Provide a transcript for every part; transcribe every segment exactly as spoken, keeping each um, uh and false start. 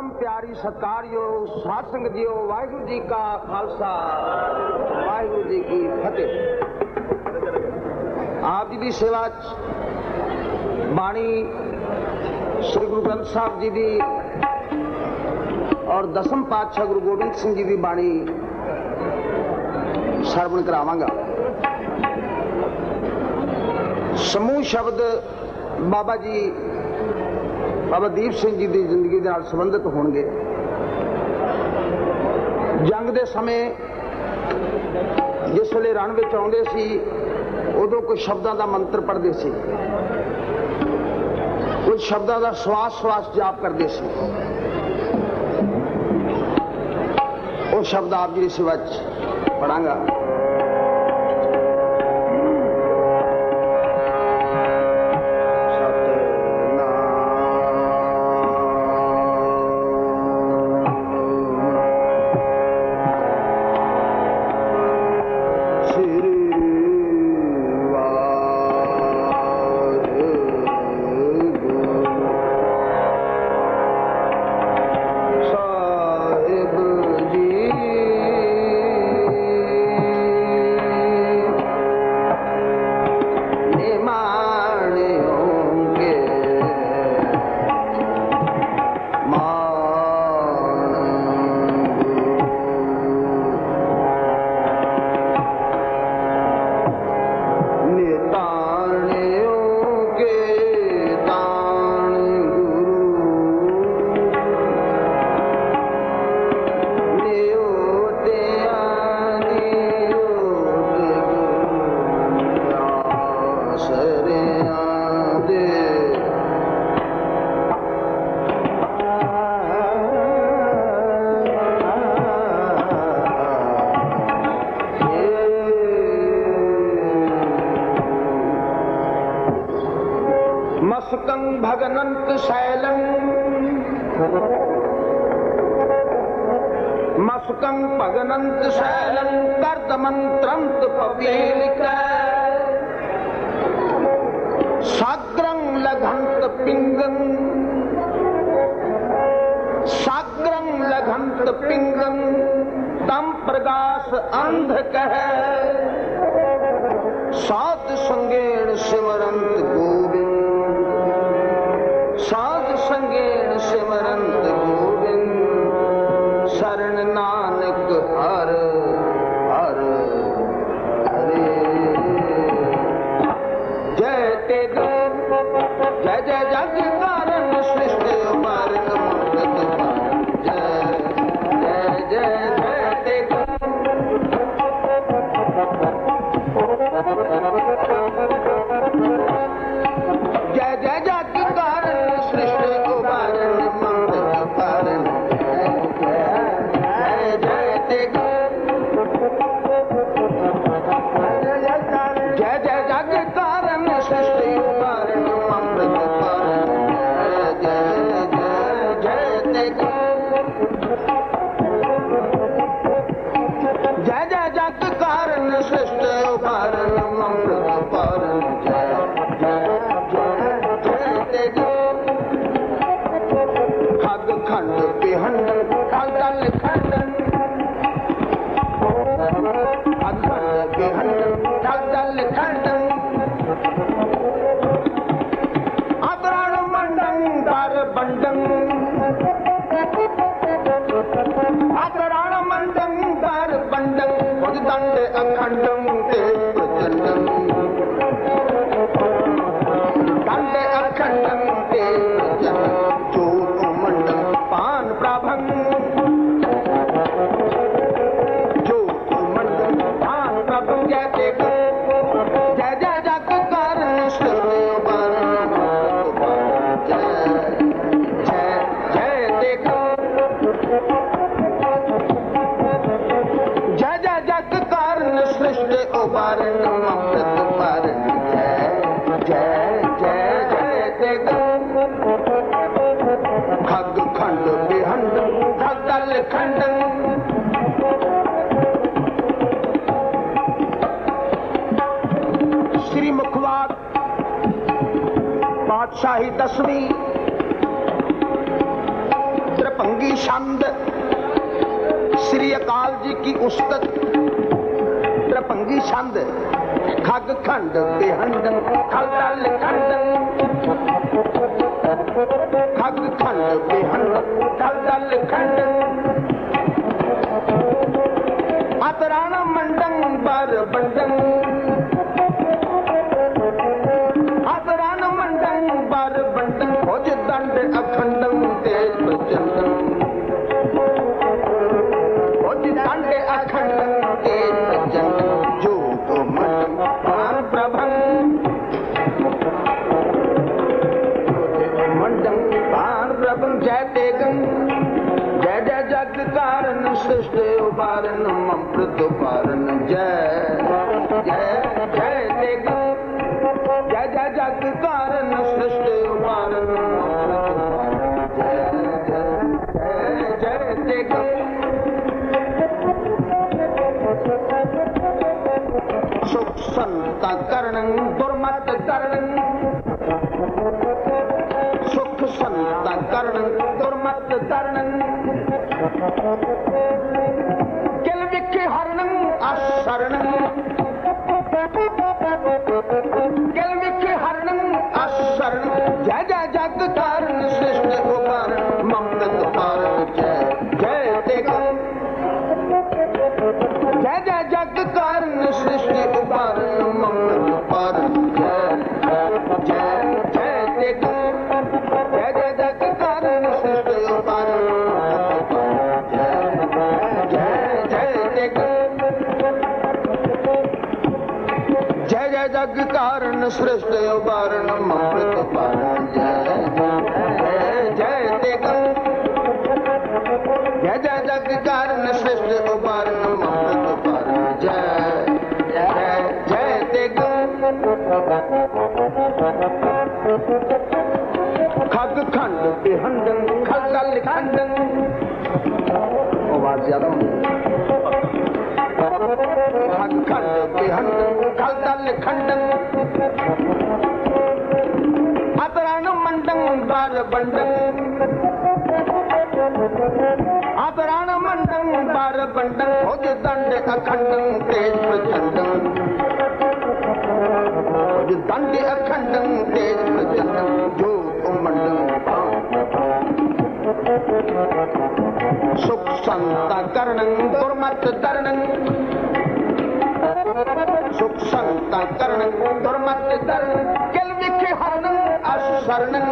परम प्यारी सत्कारयोग साध संगत जीओ, वाहिगुरु जी का खालसा वाहिगुरु जी की फतेह। आप जी की सेवा बाणी श्री गुरु ग्रंथ साहब जी की और दसम पातशाह गुरु गोबिंद सिंह जी की बाणी सरवण करावांगा। समूह शब्द बाबा जी बाबा दीप सिंह जी की जिंदगी के नाल संबंधित होंगे। जंग के समय जिस वे रण में आते सी उदों कुछ शब्दों का मंत्र पढ़ते सी, कुछ शब्दों का श्वास श्वास जाप करते सी। वो शब्द आप जी सेवा पढ़ांगा। भगनंत शैलं मस्कं भगनंत शैलं कर्दमंत्रंत पपीलिक साग्रं लघंत पिंगं साग्रं लघंत पिंगं तम प्रकाश अंध कह सात संगेण सिमरंत गोविंद साध संगेण सिमरंत गोविंद शरण नानक हर हर हरे। जय तेग जय जय जग कारण सृष्टि मार्ग मुक्त जय जय जय जय तेग जय जय जग कारण सृष्टि उबारण मंगल कारण जय जय तेग जय जय जग कारण सृष्टि उबारण मंगल कारण जय जय जय तेग जय जय जग कारण सृष्टि उबारण मंगल कारण खंड बिहंड खंडल खंडन खंड बिहंड खंडल खंडन अतरण मंडन दर बंडन अतरण मंडन दर बंडन उदंड अखंडम ते प्रचंडम दंड अखंडम ते प्रचंडम पान प्रभंग जो मंडल पान प्रभंग जय तेग जय जय जग कारण सृष्टि उबारण जय जय जय तेग जय जय जग कारण सृष्टि उबारण अमृत पारण जय जय जय जय तेग खग खंड बिहंड खगल खंडन श्री मुखवाद पातशाही दसवीं त्रिभंगी त्रिभंगी छंद श्री अकाल जी की उस्तत त्रिभंगी छंद खग खंड बेहंडन खलदल खंडन खग खंड बेहंडन खलदल खंडन अतराण मंडन बर बंडन अतराण मंडन बर बंडन भुज दंड अखंडन तेज प्रचंडन भुज दंड अखंडन तेज प्रचंडन जो तो मंडन प्रभं मंडन प्रभं जय तेगं जय जय जग कारण सृष्टि उपारण अमृत उपारण जय जय जय तेगं जय जय जग कारण सृष्टि उपारण अमृत उपारण जय जय जय तेगं सुख संत करणं दुर्मत करणं सुख संत करणं दुर्मत करणं किल विखे हरणं अशरणं किल विखे हरणं अशरणं जय जय जग कारण सृष्टि उपारण ममृत उपारण जय जय तेगं जय जय जग कारण सृष्टि उपारण ममृत उपारण जय जय जय तेगं जय जय जग कारण सृष्टि उपारण जय जय तेगं जय जय जग कारण सृष्टि उपारण ममृत उपारण जय जय जय तेगं जय जय जग कारण सृष्टि उपारण ममृत उपारण जय जय जय तेगं खग खंड बेहंडन खलदल खंडन आवाज ज्यादा खग खंड बेहंडन खलदल खंडन अतराण मंडन बार बंडन अतराण मंडन बार बंडन भुज दंड अखंडन तेज प्रचंडन भुज दंड अखंडन तेज प्रचंडन जो मंडन सुख संत करणं दुर्मत करणं सुख संत करणं दुर्मत करणं किल विखे हरणं अशरणं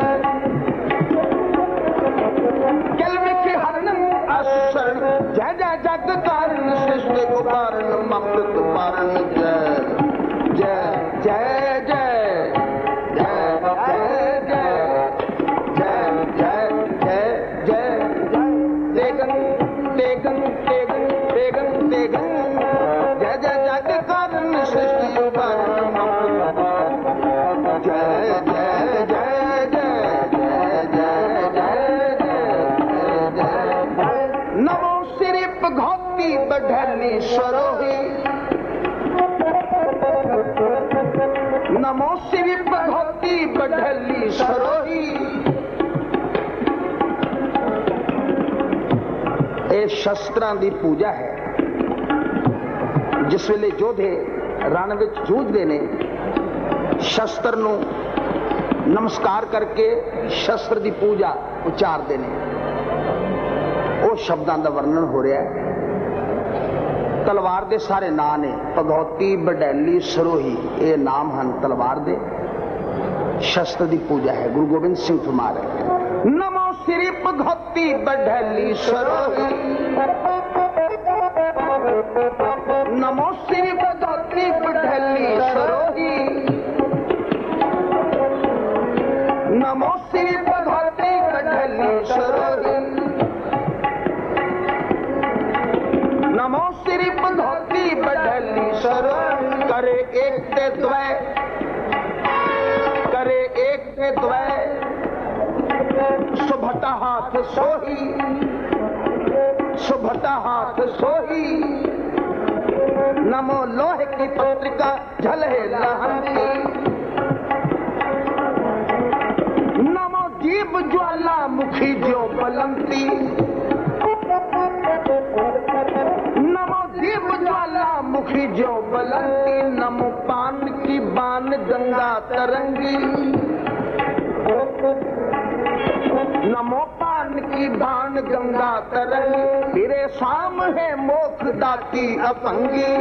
किल विखे हरणं अशरणं जय जय जग कारण सृष्टि उपारण अमृत उपारण जय जय जय जय जय जय जय जय जय तेगं तेगं तेगं तेगं तेगं जय जय जग कारण सृष्टि उपारण जय जय जय जय जय जय जय जय नमो श्री भगवती बढ़ली सरोही नमो श्री भगवती बढ़ली सरोही ਇਹ ਸ਼ਸਤਰਾਂ ਦੀ ਪੂਜਾ ਹੈ। ਜਿਸ ਵੇਲੇ ਯੋਧੇ ਰਣ ਵਿੱਚ ਜੂਝਦੇ ਨੇ ਸ਼ਸਤਰ ਨੂੰ ਨਮਸਕਾਰ ਕਰਕੇ ਸ਼ਸਤਰ ਦੀ ਪੂਜਾ ਉਚਾਰਦੇ ਨੇ। ਉਹ ਸ਼ਬਦਾਂ ਦਾ ਵਰਣਨ ਹੋ ਰਿਹਾ ਹੈ। ਤਲਵਾਰ ਦੇ ਸਾਰੇ ਨਾਂ ਨੇ ਭਗੌਤੀ ਬਡੈਲੀ ਸਰੋਹੀ ਇਹ ਨਾਮ ਹਨ ਤਲਵਾਰ ਦੇ। ਸ਼ਸਤਰ ਦੀ ਪੂਜਾ ਹੈ। ਗੁਰੂ ਗੋਬਿੰਦ ਸਿੰਘ ਫਰਮਾ ਰਹੇ नमो श्री भगवती बढ़ली सरोही नमो श्री भगवती बढ़ली सरोही नमो श्री भगवती बढ़ली सरोही नमो श्री भगवती बढ़ली सरोही करे एक ते द्वय करे एक ते द्वय सुभता हाथ सोही सुभता हाथ सोही नमो लोहे की पत्रिका झले लहंती नमो जीव ज्वाला मुखी जो बलंती तरंगी, नमो पान की बाण गंगा तरंगी, फिरे शाम है मोक्ष दाती अपंगी,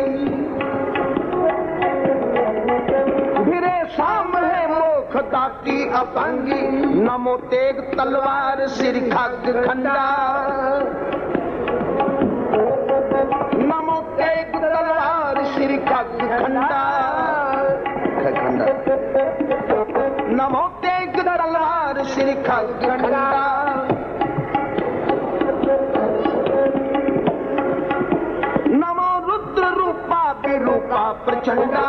फिरे शाम है मोक्ष दाती अपंगी, नमो तेग तलवार सिर खग खंडा, नमो तेग तलवार सिर खग खंडा, नमो तेग तलवार सिर खग खंडा, नमो रुद्र रूपा विरूपा प्रचंडा,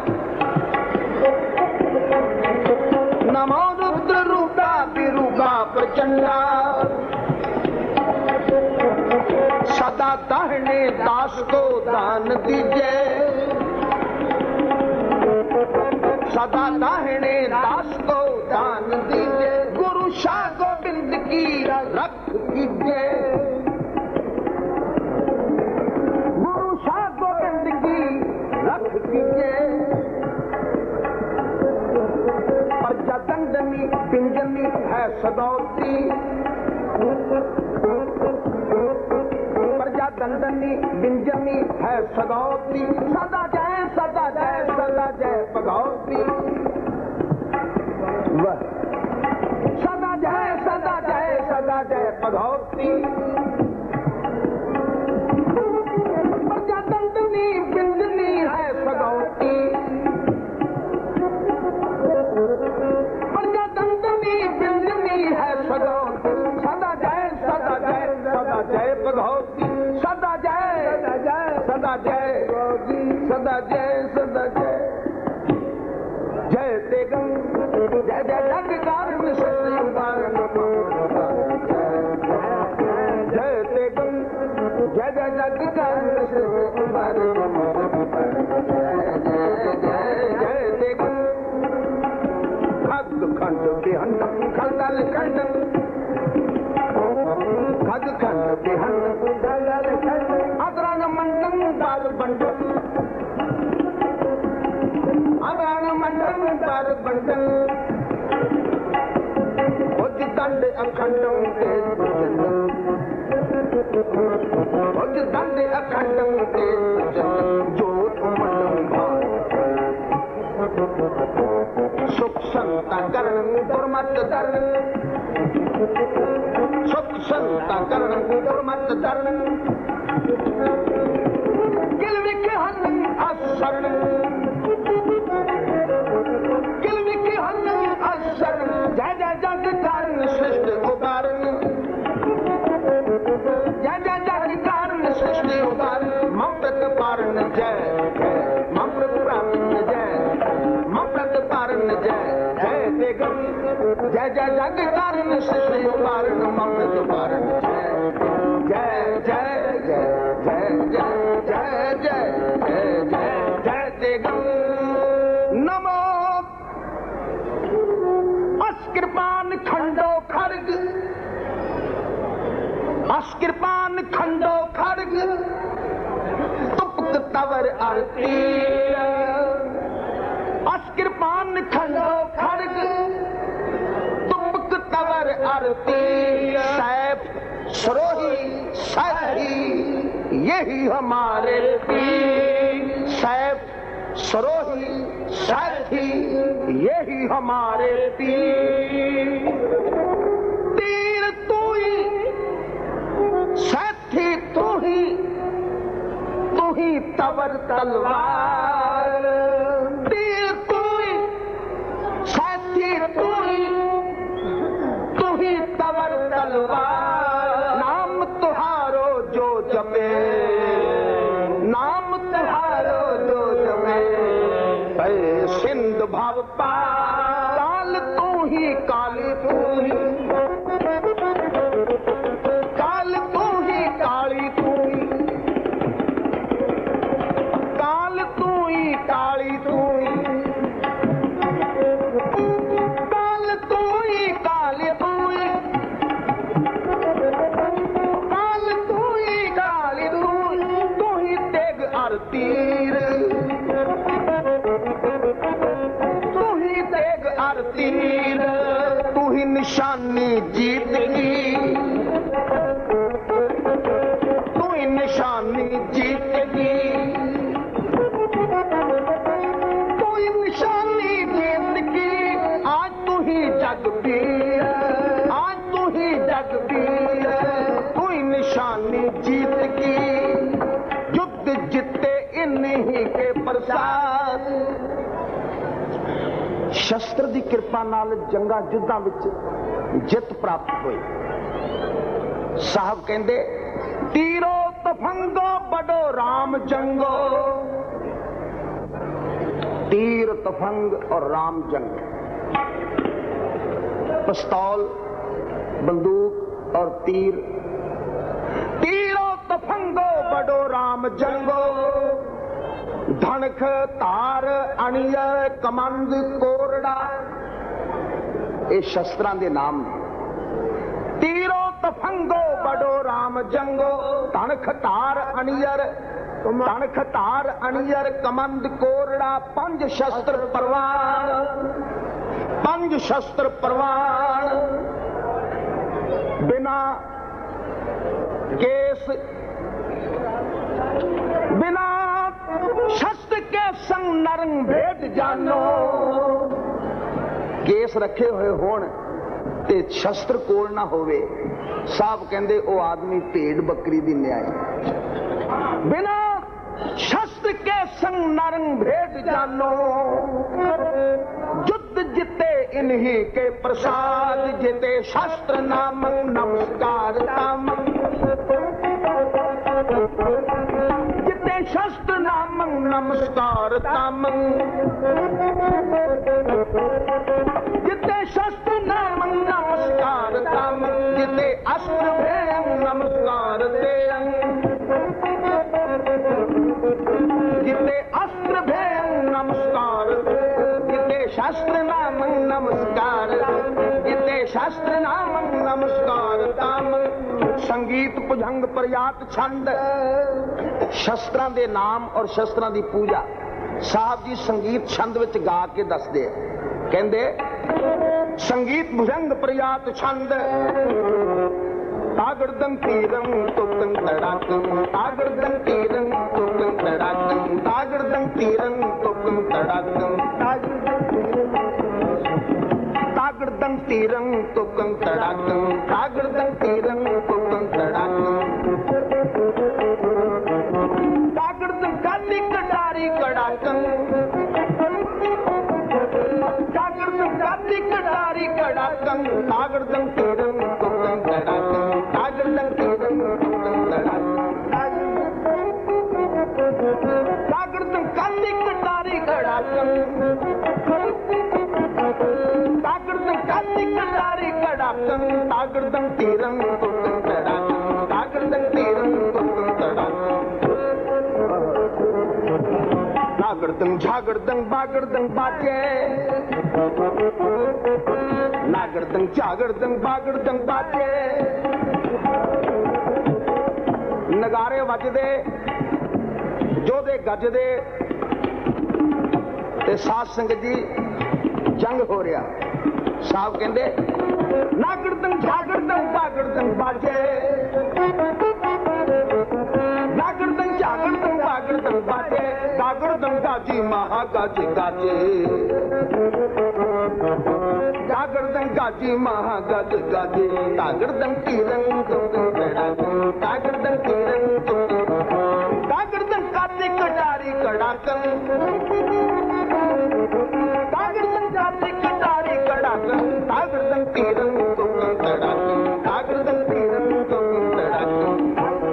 नमो रुद्र रूपा विरूपा प्रचंडा, सदा दाहिने दास को दान दीजिए, सदा दाहिने दास को दान दीजिए, गुरु शाह गोविंद की रख कीजिए, गुरु शाह गोविंद की रख कीजिए, प्रजा दंडनी पिंजनी है सदौती, प्रजा दंडनी बिंजनी है सदौती, सदा जय सदा जय सदा जय भगवती, सदा जय सदा जय सदा जय भगवती, प्रजा दंडनी बिंजनी है सदौती, प्रजा दंडनी बिंजनी है सदौती, सदा जय सदा जय सदा जय भगवती, सदा जय सदा जय सदा जय सदा जय जय तेगम जय जय जग कारण सत्संगारण जय तेगम जय जय जग कारण सत्संगारण जय तेगम खग खंड बिहंड खंडल खंडन खग खंड बिहंड खंडल खंड अग्रंग मंडन दाल बंडन अग्रंग मंडन दाल बंडन उज दंड अखंडम तेज चंदन उज दंड अखंडम तेज चंदन जोत मंडम भार सुख संता करण दुर्मत धरण सुख संता करण दुर्मत धरण किलविक हन असरण किलविक हन असरण जय जय जग कारण सृष्ट उदारण जय जय जग कारण सृष्ट उदारण ममृत पारण जय ममृत प्राण जय ममृत पारण जय जय तेगम जय जय जग कारण सृष्ट उदारण ममृत पारण जय जय जय जय जय जय जय जय जय जय तेगम नमो अस्कृपान खंडो खड़ग अस्कृपान खंडो खड़ग तुपक तवर आरती अस्कृपान खंडो खड़ग तुपक तवर आरती सैफ सरोही साथी यही हमारे पीर सैफ सरोही साथी यही हमारे पीर तीर तू ही साथी तू ही तू ही तवर तलवार तीर तू ही साथी तू ही तू ही तवर तलवार नाम तुहारो जो जपे नाम तुहारो जो जपे सिंध भाव काल तू ही काली तू ही काल तू ही काली तू ही काल तू ही काली तू ही काल तू ही काली तू ही काल तू ही काली तू ही तू ही तेग आरतीर तू ही निशानी जीत की, तू ही निशानी जीत की, तू ही निशानी जीत की। आज तू ही जग पीर, आज तू ही जग पीर, तू ही निशानी जीत की। युद्ध जिते इन्हीं के प्रसाद, शस्त्र की कृपा नाल जंगा युद्धां विच जित प्राप्त हुई। साहब कहंदे तीरो तफंगो बड़ो राम जंगो, तीर तफंग और राम जंग, पिस्तौल बंदूक और तीर। तीरो तफंगो बड़ो राम जंगो, धनख तार अणिय कमंद कोरड़ा, ये शस्त्रां दे नाम ने। तीरो तफंगो बड़ो राम जंगो, धनख तार अणियर, धनख तार अणियर कमंद कोरड़ा। पंज शस्त्र परवान, पंज शस्त्र परवान, बिना केस बिना शस्त्र के संग नरंग भेद जानो। केस रखे हुए होण ते शस्त्र कोल ना होवे, साहब कहंदे ओ आदमी भेड़ बकरी दी न्याय। बिना शस्त्र के संग नरंग भेद जानो, युद्ध जिते इन्हीं के प्रसाद। जिते शस्त्र नामं नमस्कार तामं, जिते शस्त्र नामं नमस्कार तामं, जिते शस्त्र नामं नमस्कार तामं, जिते अस्त्र भेयं नमस्कार तेयं, जिते अस्त्र भेयं नमस्कार, जिते शस्त्र नामं नमस्कार, जिते शस्त्र नामं नमस्कार तामं। संगीत भुजंग प्रयात छंद, शस्त्रां दे नाम और शस्त्रां दी पूजा साहब जी संगीत छंद विच गा के दसदे कहंदे संगीत भुजंग प्रयात छंद। तागड़दं तीरं तुकं तड़ाकं, तागड़दं तीरं तुकं तड़ाकं, तागड़दं तीरं तुकं तड़ाकं, तागड़दं तीरं तुकं तड़ाकं, तागड़दं तीरं तुकं तड़ाकं। तागड़दं काली कटारी कड़ाकं, तागड़दं काली कटारी कड़ाकं, तागड़दं तीरं तुकं तड़ाकं, तागड़दं तीरं तुकं तड़ाकं। तागड़दं काली कटारी कड़ाकं, तागड़दं काली कटारी कड़ाकं, तागड़दं तीरं तुकं तड़ाकं, तागड़दं तीरं तुकं तड़ाकं। नागड़दं झागड़दं बागड़दं बाजे, नागड़दं झागड़दं बागड़दं बाजे। नगारे वजदे, जोधे गजदे ते साध संगत जी जंग हो रहा। साहब कहंदे नागड़दं झागड़दं बागड़दं बाजे, नागड़दं झागड़दं बागड़दं बाजे। गागड़दं गाजी महागाज गाजे, गागड़दं गाजी महागाज गाजे। तागड़दं तीरं तुकं तड़ाकं, तागड़दं तीरं तुकं, तागड़दं काली कटारी कड़ाकं, तागड़दं काली कटारी कड़ाकं, तागड़दं तीरं तुकं तड़ाकं, तागड़दं तीरं तुकं तड़ाकं।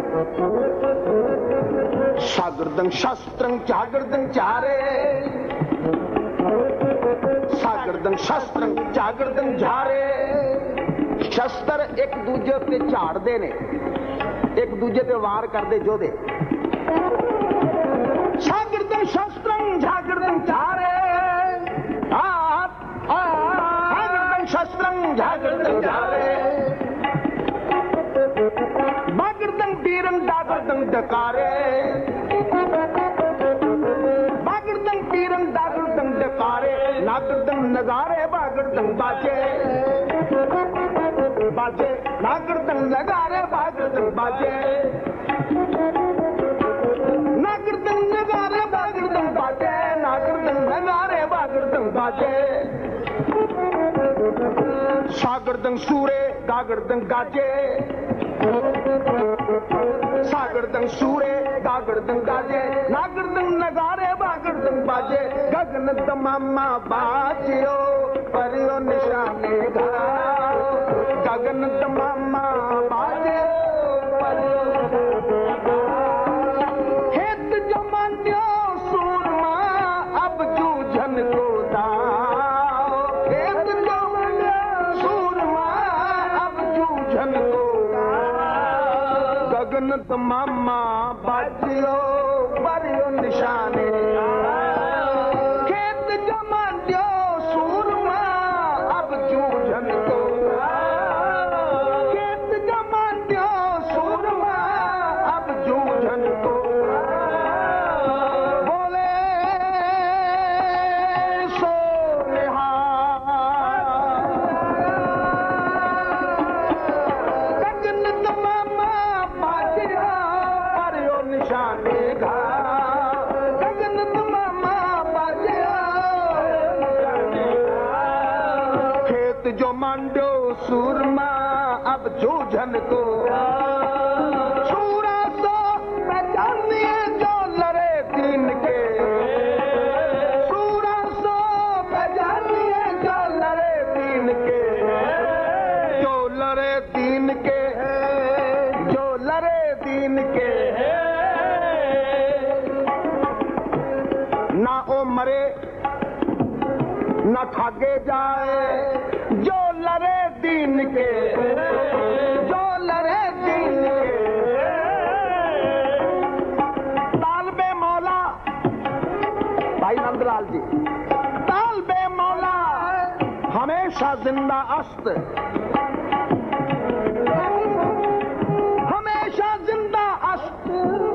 सागड़दं शस्त्रं झागड़दं चारे, सागड़दं शस्त्रं झागड़दं झारे। शस्त्र एक दूजे ते झाड़दे ने, एक दूजे ते वार करदे जोधे। सागड़दं शस्त्रं झागड़दं झारे, सागड़दं शस्त्रं झागड़दं झारे। बागड़दं तीरं दागड़दं डकारे, बागड़दं तीरं दागड़दं डकारे। नागड़दं नगारे बागड़दं बाजे, नगारे बागड़दंग बाजे, नागड़दंग नगारे बागड़दंग बाजे, नागड़दंग नगारे बागड़दंग बाजे। सागड़दंग सूरे गागड़दंग गाजे, सागड़दंग सूरे गागड़दंग गाजे, नागड़दंग नगारे बागड़दंग बाजे। गगन तमामा बाजियो परियो निशाने घाओ, गगन तमामा बाजियो परियो। खेत जमान्यो सूरमा अब जूझन को दाओ, खेत जमान्यो सूरमा अब जूझन को दाओ। गगन तमामा बाजियो परियो निशाने, खेत जमान्यो सूरमा अब जूझन को दाओ, खेत जमान्यो सूरमा अब जूझन को दाओ। बोले सो निहाल, गगन तमामा बाजियो परियो निशाने घाओ, गगन तमामा बाजियो निशाने घाओ। खेत जो मांडो सूरमा अब जूझन को, सूरा सो पहचानिए जो लड़े दीन के, सूरा सो पहचानिए जो लड़े दीन के, जो लड़े दीन के, जो लड़े दीन के। ना ओ मरे ना ठागे जाए, जो लड़े दीन के, जो लड़े दीन के। तालबे मौला भाई नंदलाल जी, तालबे मौला हमेशा जिंदा अस्त, हमेशा जिंदा अस्त।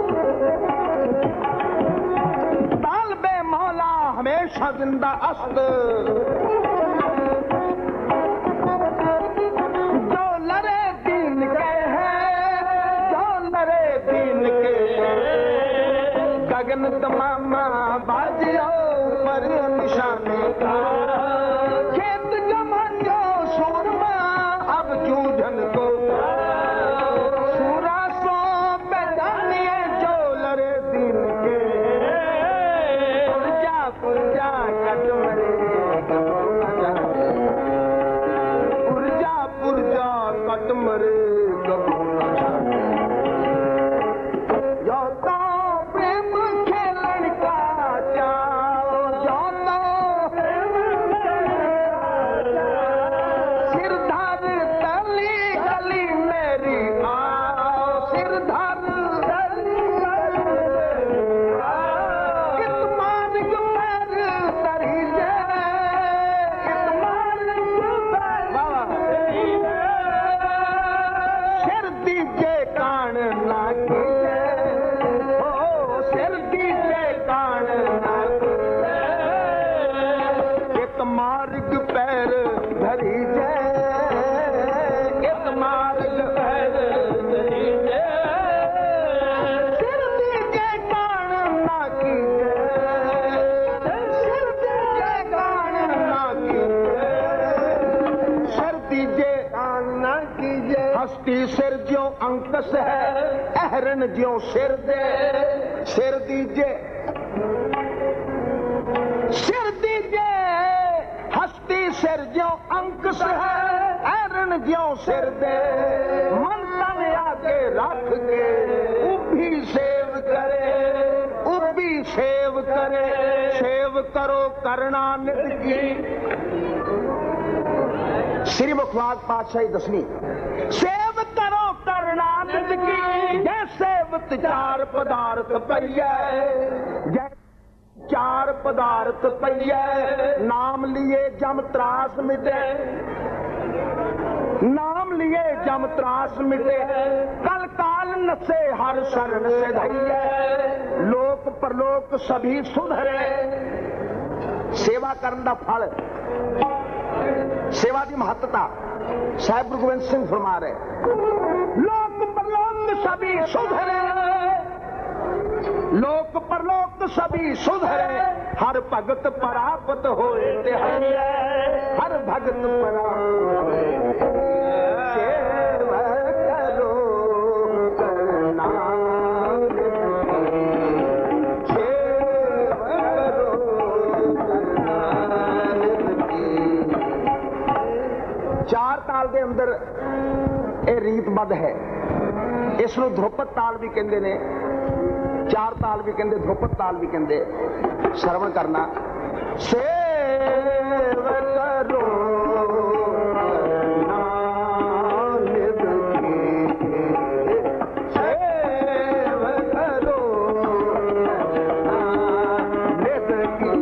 तालबे मौला हमेशा जिंदा अस्त, जो लड़े दीन के हैं, जो लड़े दीन के। गगन तमामा बाजियो परियो निशाने घाओ, खेत जमान्यो सूरमा अब जूझन को दाओ। सूरा सो पहचानिए जो लड़े दीन के, पुरजा पुरजा कट मरे कबो न जाने, पुरजा पुरजा कट मरे कबो न जाने। जो तो प्रेम खेलन का चाओ, जो तो प्रेम खेलन का चाओ। सिरधर तली गली मेरी आओ, सिरधर तली गली मेरी आओ। कितमान गुमर तरी जे, कितमान गुमर तरी जे। सिर दीजे कान ना कीजे, ओ सिर दीजे कान ना कीजे। कित मार्ग पैर धरी जे, कित मार्ग पैर धरी जे। सिर दीजे कान ना कीजे, सिर दीजे कान ना कीजे। सिर दीजे कान ना कीजे। हस्ती सिर ज्यो अंकस है, अहरन ज्यो सिर दे। सिर दीजे, सिर दीजे। हस्ती सिर ज्यो अंकस है, अहरन ज्यो सिर दे। मन तन आगे रख के उभी सेव करे, उभी सेव करे। सेव करो करना नित की। श्री मुखवाग पातशाही दसवीं। सेव करो करना नित की, जैसे सेवत चार पदार्थ पइया, जैसे चार पदार्थ पइया। नाम लिए जम त्रास मिटे, नाम लिए जम त्रास मिटे। कल काल नसे हर शरण से धैया, लोक परलोक सभी सुधरे। सेवा करन दा फल, सेवा दी महत्ता। साहब गुरु गोबिंद सिंह फरमा रहे, लोक परलोक सभी सुधरे, लोक परलोक सभी सुधरे, हर भगत परापत होए तिहाई, हर भगत परापत होए। सेवा करो करना, सेवा करो करना। चार ताल दे अंदर ਇਹ ਰੀਤਬੱਧ ਹੈ। ਇਸ ਨੂੰ ਧਰੁਪਦ ਤਾਲ ਵੀ ਕਹਿੰਦੇ ਨੇ, ਚਾਰ ਤਾਲ ਵੀ ਕਹਿੰਦੇ, ਧਰੁਪਦ ਤਾਲ ਵੀ ਕਹਿੰਦੇ। ਸਰਵਣ ਕਰਨਾ, ਸੇਵ ਕਰੋ ਨਾਨਕ ਕੀ, ਸੇਵ ਕਰੋ ਨਾਨਕ ਕੀ।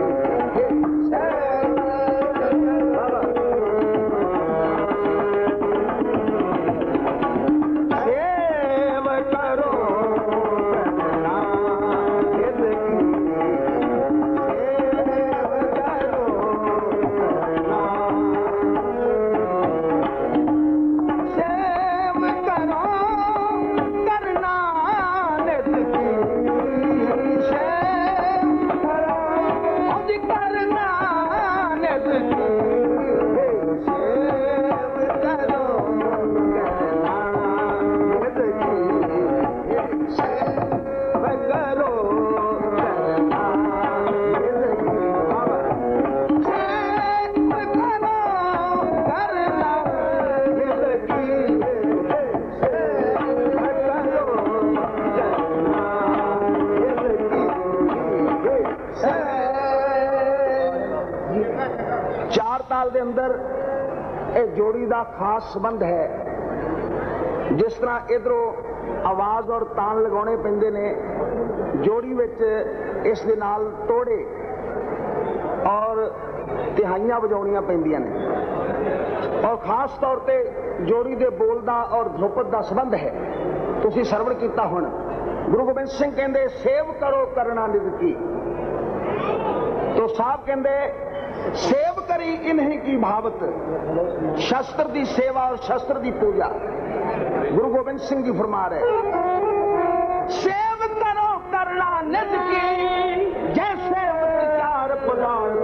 जोड़ी का खास संबंध है। जिस तरह इधरों आवाज और तान लगाने पैंदे ने, जोड़ी विच इस दे नाल तोड़े और तिहाइयां बजाउणियां पैंदियां ने, और खास तौर पे जोड़ी दे बोल दा और ध्रुपद दा संबंध है। तुसीं सरवण कीता हुण गुरु गोबिंद सिंह कहंदे सेव करो करना निज की, तो साहब कहंदे सेव करी इन्हीं की भावत, शस्त्र दी सेवा और शस्त्र दी पूजा। गुरु गोबिंद सिंह जी फरमा रहे, सेव करो करना निज की, जैसे विचार पुराण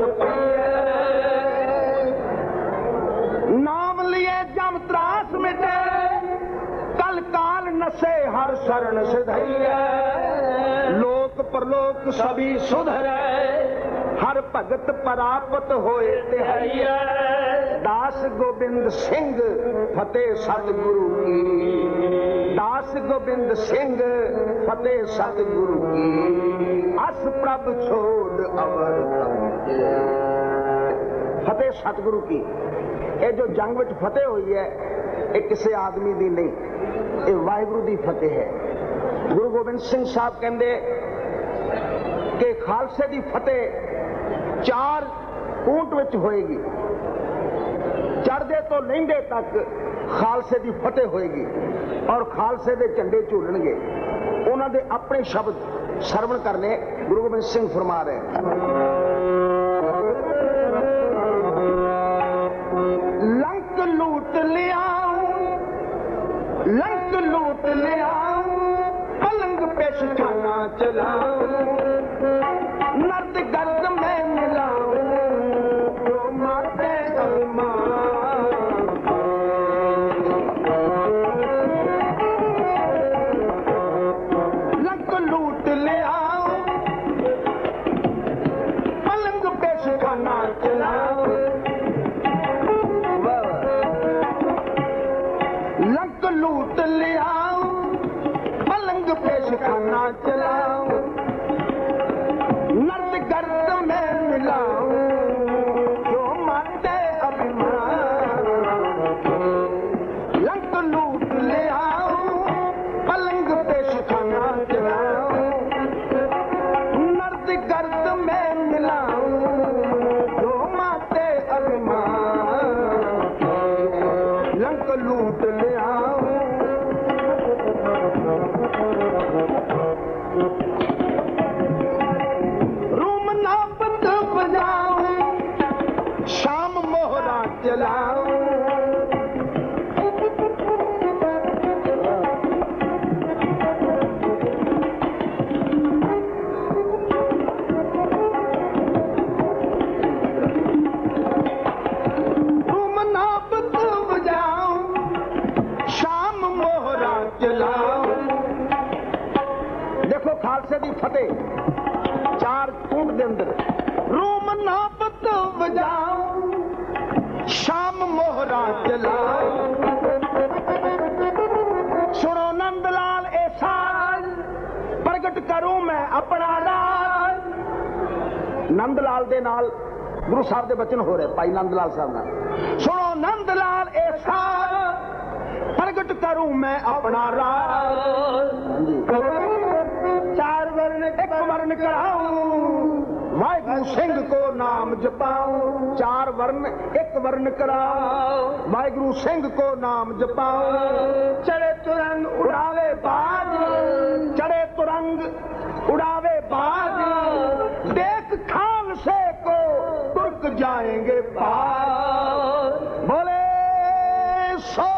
नाम लिए जम त्रास मिटे, कल काल नसे हर शरण सिधैया, लोक परलोक सभी सुधरे, हर भगत परापत होए तिहाइया। दास गोबिंद सिंह फतेह सतगुरु की, दास गोबिंद सिंह फतेह सतगुरु की, अस प्रभ छोड़ अवर फतेह सतगुरु की। ये जो जंग विच फतेह हुई है, ये किसी आदमी दी नहीं, ये वाहिगुरु दी फतेह है। गुरु गोबिंद सिंह साहब कहंदे कि खालसे दी फतेह चार ऊंट विच होएगी, चढ़दे तो लहिंदे तक खालसे दी फतेह होएगी, और खालसे दे झंडे झूलणगे। उन्हां दे अपने शब्द सरवण करने गुरु गोबिंद सिंह फरमा रहे, लंक लूट लिया, लंक लूट लिया, पलंग पे शिखाना चलाओ, नर्द गर्द में मिलाओ, तो माते अभिमान। लंक लूट ले आओ, पलंग पे शिखाना चलाओ, लंक लूट ले आओ, पलंग पे शिखाना चलाओ, नर्द गर्द में मिलाओ, जो माते अभिमान। लंक लूट ले आओ, पलंग पे शिखाना चलाओ, नर्द गर्द में मिलाओ, जो माते अभिमान। लंक लूट ले आओ, ਚਲਾਓ। ਦੇਖੋ ਖਾਲਸੇ ਦੀ ਫਤਿਹ ਚਾਰ ਕੂਟ ਦੇ ਅੰਦਰ ਰੂਮ ਨਾਬਤ ਵਜਾਓ ਸ਼ਾਮ ਮੋਹਰਾ ਚਲਾਓ। ਸੁਣੋ ਨੰਦ ਲਾਲ ਇਹ ਸਾਜ਼ ਪ੍ਰਗਟ ਕਰੂੰ ਮੈਂ ਆਪਣਾ ਰਾਜ। ਨੰਦ ਲਾਲ ਦੇ ਨਾਲ ਗੁਰੂ ਸਾਹਿਬ ਦੇ ਬਚਨ ਹੋ ਰਹੇ ਭਾਈ ਨੰਦ ਲਾਲ ਸਾਹਿਬ ਨਾਲ। ਸੁਣੋ ਨੰਦ ਲਾਲ ਇਹ ਸਾਜ਼ ਪ੍ਰਗਟ ਕਰੂੰ ਮੈਂ ਆਪਣਾ ਰਾਜ। ਚਾਰ ਵਰਨ ਇੱਕ ਵਰਨ ਕਰਾऊं ਵਾਹਿਗੁਰੂ ਸਿੰਘ ਕੋ ਨਾਮ ਜਪਾऊं। ਚਾਰ ਵਰਨ ਇੱਕ ਵਰਨ ਕਰਾਓ ਵਾਹਿਗੁਰੂ ਸਿੰਘ ਕੋ ਨਾਮ ਜਪਾऊं। ਚੜੇ ਤੁਰੰਗ ਉਡਾਵੇ ਬਾਜ ਚੜੇ ਤੁਰੰਗ उड़ावे बाज देख खालसे को तुर्क जाएंगे पार। बोले सो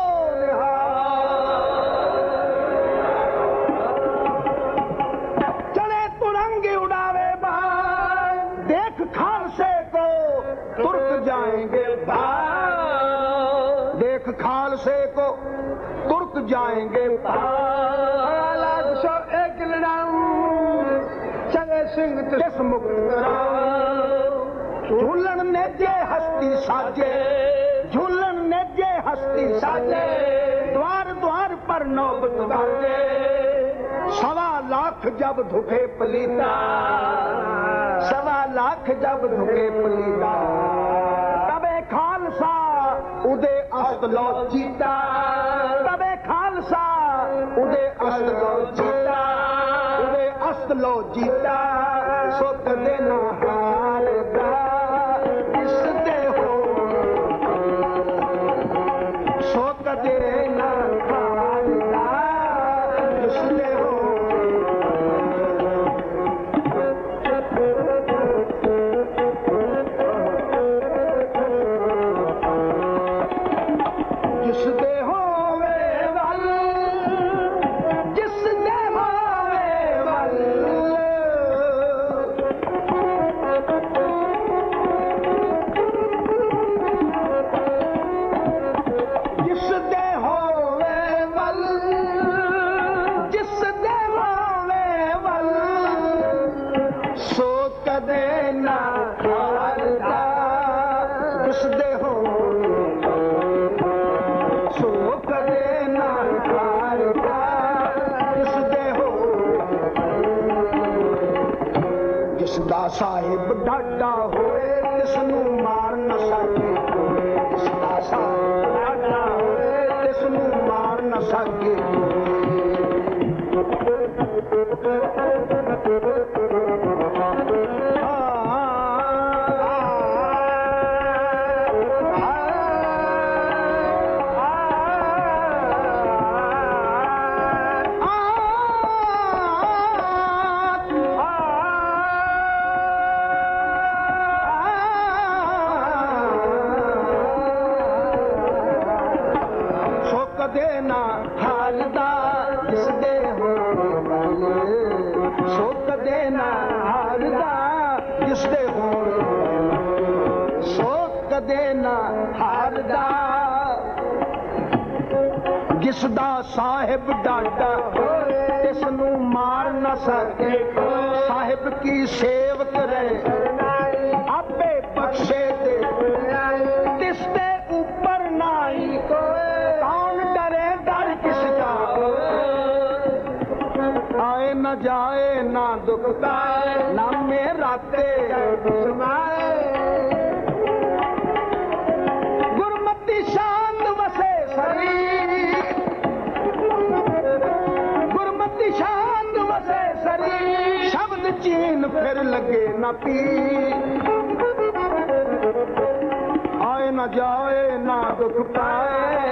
चले तुरंग उड़ावे बाज देख खालसे को तुर्क जाएंगे पार। देख खालसे को तुर्क जाएंगे पार। एक लड़ाऊं चले सिंह तिस मुक्त झूलन ने जे हस्ती साजे झूलन ने जे हस्ती साजे द्वार द्वार पर नौबत बाजे। सवा लाख जब धुके पलीता सवा लाख जब धुके पलीता तबे खालसा उदे अस्त लो जीता। तबे खालसा उदे अस्त लो जीता उदे अस्त लो जीता। सो कदे ना हारदा जिस दे हो सो कदे ना हारदा जिस दे हो। जिस दे होवे वल जिस दे होवे वल जिस दे होवे वल जिस दे होवे वल सो कदे ना हारदा जिस दे हो सो कदे ना हारदा जिस दे हो। जिसदा साहिब डाडा होए तिसनू मार न सके जिसदा साहिब डाडा होए तिसनू मार न सके। कदे ना हारदा जिस दे हो सो कदे ना हारदा जिस दे हो सो कदे ना हारदा। जिसदा साहिब डाडा तिसनू मार न सके साहिब की सेव करे आपे बख्शे दे तिस दे ऊपर नाई कौन डरे डर किसका। आए न जाए ना दुख पाए ना मेरा ते समाए। गुरमति शांत वसे शरीर गुरमति शांत वसे शरीर शब्द चीन फिर लगे न पीर। आए न जाए ना दुख पाए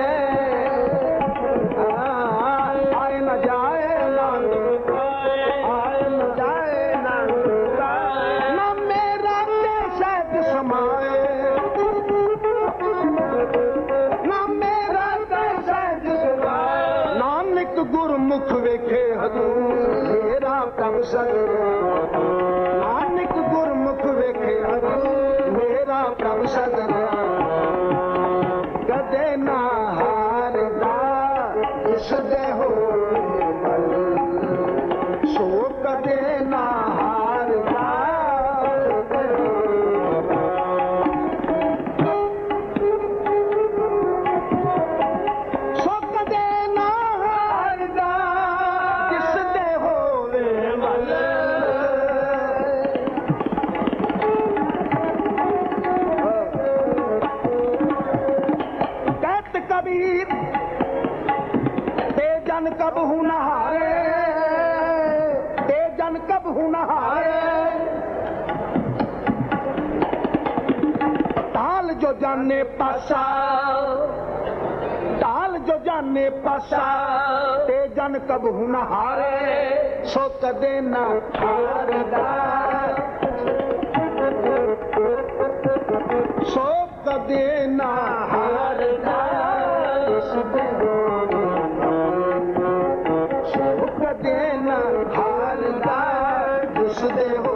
आए न जाए ना दुख पाए आए न जाए ना दुख पाए ना मेरा देश समाए ना मेरा देश समाए। नानक गुरमुख वेखे हजूर मेरा प्रभ सत नानक गुरमुख वेखे हजूर मेरा प्रभ सत। कदे ना हारदा जिस दे हो नहारे ते जन कबहू नहारे। ताल जो जाने पासा ताल जो जाने पासा ते जन कबहू नहारे। सो कदे न हारदा सो कदे न हारदा सो कदे न हारदा जिस दे हो।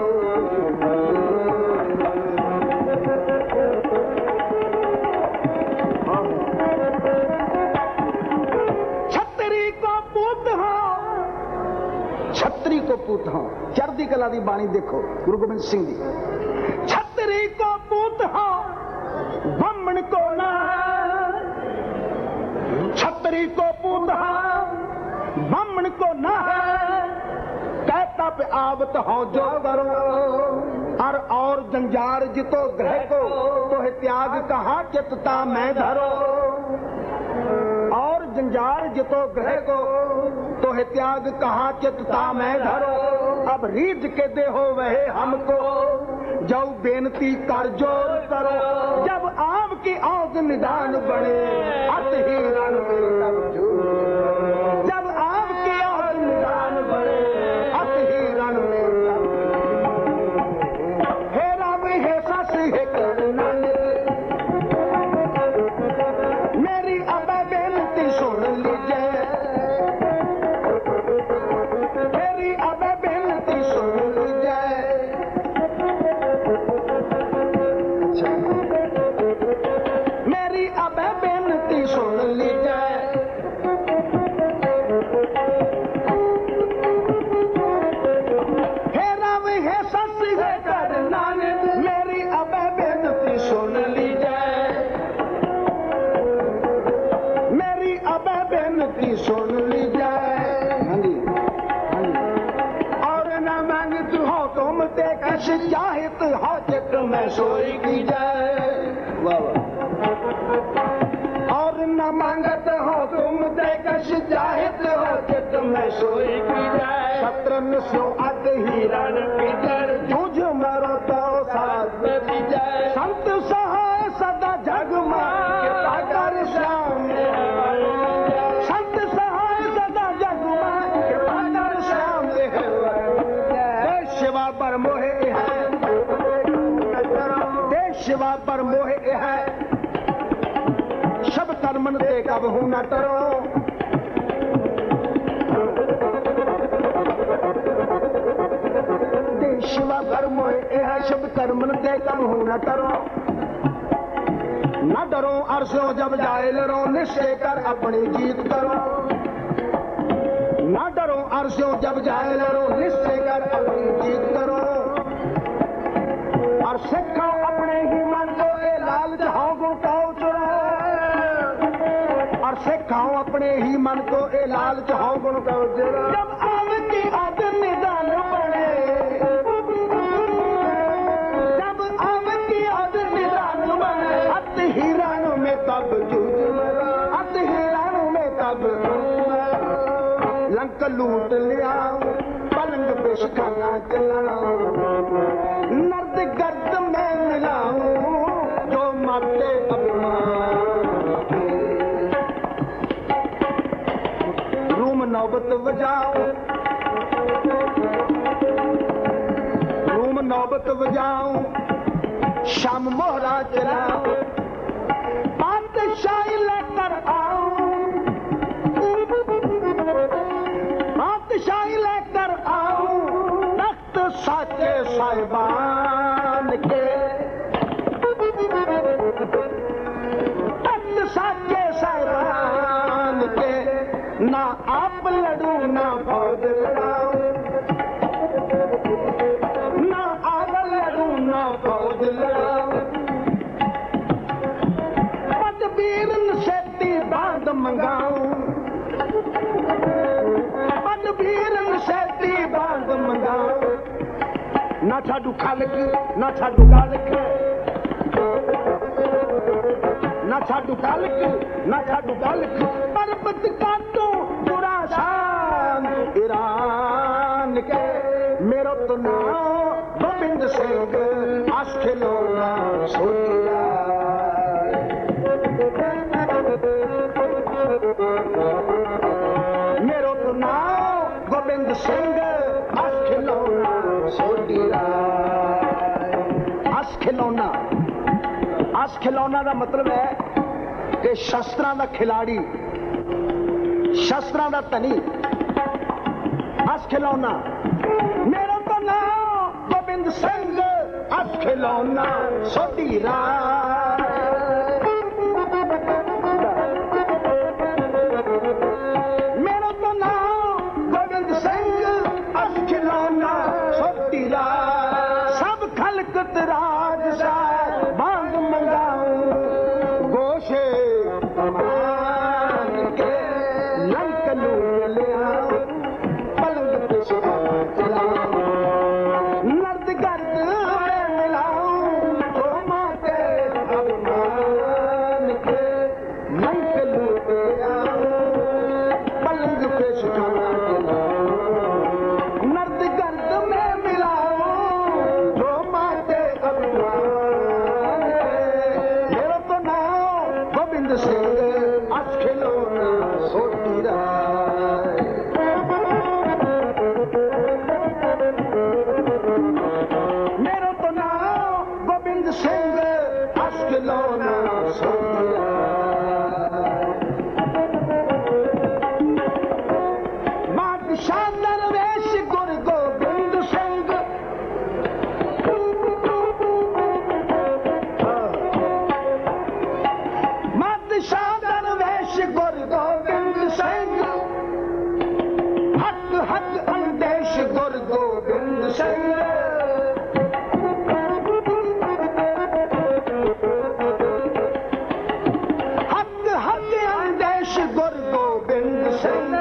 छतरी को पूत हाँ चढ़दी कला दी बाणी देखो गुरु गोबिंद सिंह दी। छतरी को पूत हाँ ब्राह्मण को ना छतरी को पूत हाँ ब्राह्मण को ना कहता पे आवत हो जो करो। और और जंजार जितो ग्रह को तो है त्याग कहाँ चितता मैं धरो। और जंजार जितो ग्रह को तो है त्याग कहाँ चितता मैं धरो। अब रीझ के दे हो वह हमको जो बेनती कर जोर करो। जब आम की औज निदान बने अत ही रण में तब झूठ। जब आम की औज निदान बने अत ही रण में तब हे राम हे सस हे करुणा मेरी अब बेनती सुन लीजिए। मेरी अब बेनती सुन लीजिए। मेरी अब बेनती सुन लीजिए। हे राम हे सस हे करना मेरी अब बेनती सुन लीजिए। मेरी अब बेनती सुन लीजिए। ते कश चाहत हाजत में सोई की जाए। और न मांगत हो तुम ते कश चाहत हाजत में सोई की जाए। शत्रन सो अत ही रण पिजर जूझ मरो तो साथ में जाए। संत सहाय सदा जग मां कर श्याम। संत सहाय सदा जग मां कर श्याम। शिवा पर मोहे है देश शिवा पर मोहे है। शब कर्मन ते कबहू न टरो। देश शिवा पर मोहे है शब कर्मन ते कबहू न टरो। न डरो अरसों जब जाए लरो निश्चय कर अपनी जीत करो। न डरो अरसों जब जाए लड़ो निश्चय कर अपनी जीत करो। और सिखो अपने ही मन को ये लाल जहां गुण को चुरो। और सिखो अपने ही मन को ये लाल जहां गुण को चुरो। जब आवती आदर निदान बने जब आवती आदर निदान बने अत हिरानों में तब जूझ मरा। अत हिरानों में तब लंक लूट लिया पलंग पे शिकाना चलाऊं। नर्द गर्द में मिलाऊं जो माते अभिमान। रूम नौबत बजाऊं रूम नौबत बजाऊं शाम मोहरा चलाऊं। बादशाही लेकर आऊं बादशाही लेकर आऊं तख्त साचे साहिबान के। तख्त साचे साहिबान के ना आप लड़ू ना फौज लड़ाऊं। ना आप लड़ू ना फौज लड़ाऊं। पदवीर सेती बांध मंगाऊं। पदवीर सेती बांध मंगाऊं। ना छाडू खालक ना छाडू गालक। ना छाडू कालक ना छाडू गालक। पर्वत काटो बुरा सा ईरान के मेरो तो नाम गोविंद सिंह आस खिलौना सोटिया मेरो तो नाम गोविंद सिंह आस खिलौना सोटिया आस खिलौना आस खिलौना का मतलब है कि शस्त्रां दा खिलाड़ी शस्त्रां दा धनी अस खिलौना मेरा तो नाम गोविंद सिंह अस खिलौना सोटी राय मेरा तो नाम गोविंद सिंह अस खिलौना सोटी राय सब खलकत राज सा बांग मंगाऊं गोशे कमान के लंक लूट ले आओ पलंग पे सुहाना चलाओ नर्द गर्द में मिलाऊं तो माते अभिमान के लंक लूट ले आओ पलंग पे सुहाना चलाओ नर्द गर्द में मिलाऊं तो माते अभिमान के मेरा तो नाम गोविंद सिंह अस खिलौना सोटी राय मेरा तो नाम गोविंद सिंह अस खिलौना सोटी राय बादशाह दरवेश गुरु गोविंद सिंह बादशाह दरवेश गुरु गोविंद सिंह हक हक अंदेश गुरु गोविंद सिंह हक हक अंदेश गुरु गोविंद सिंह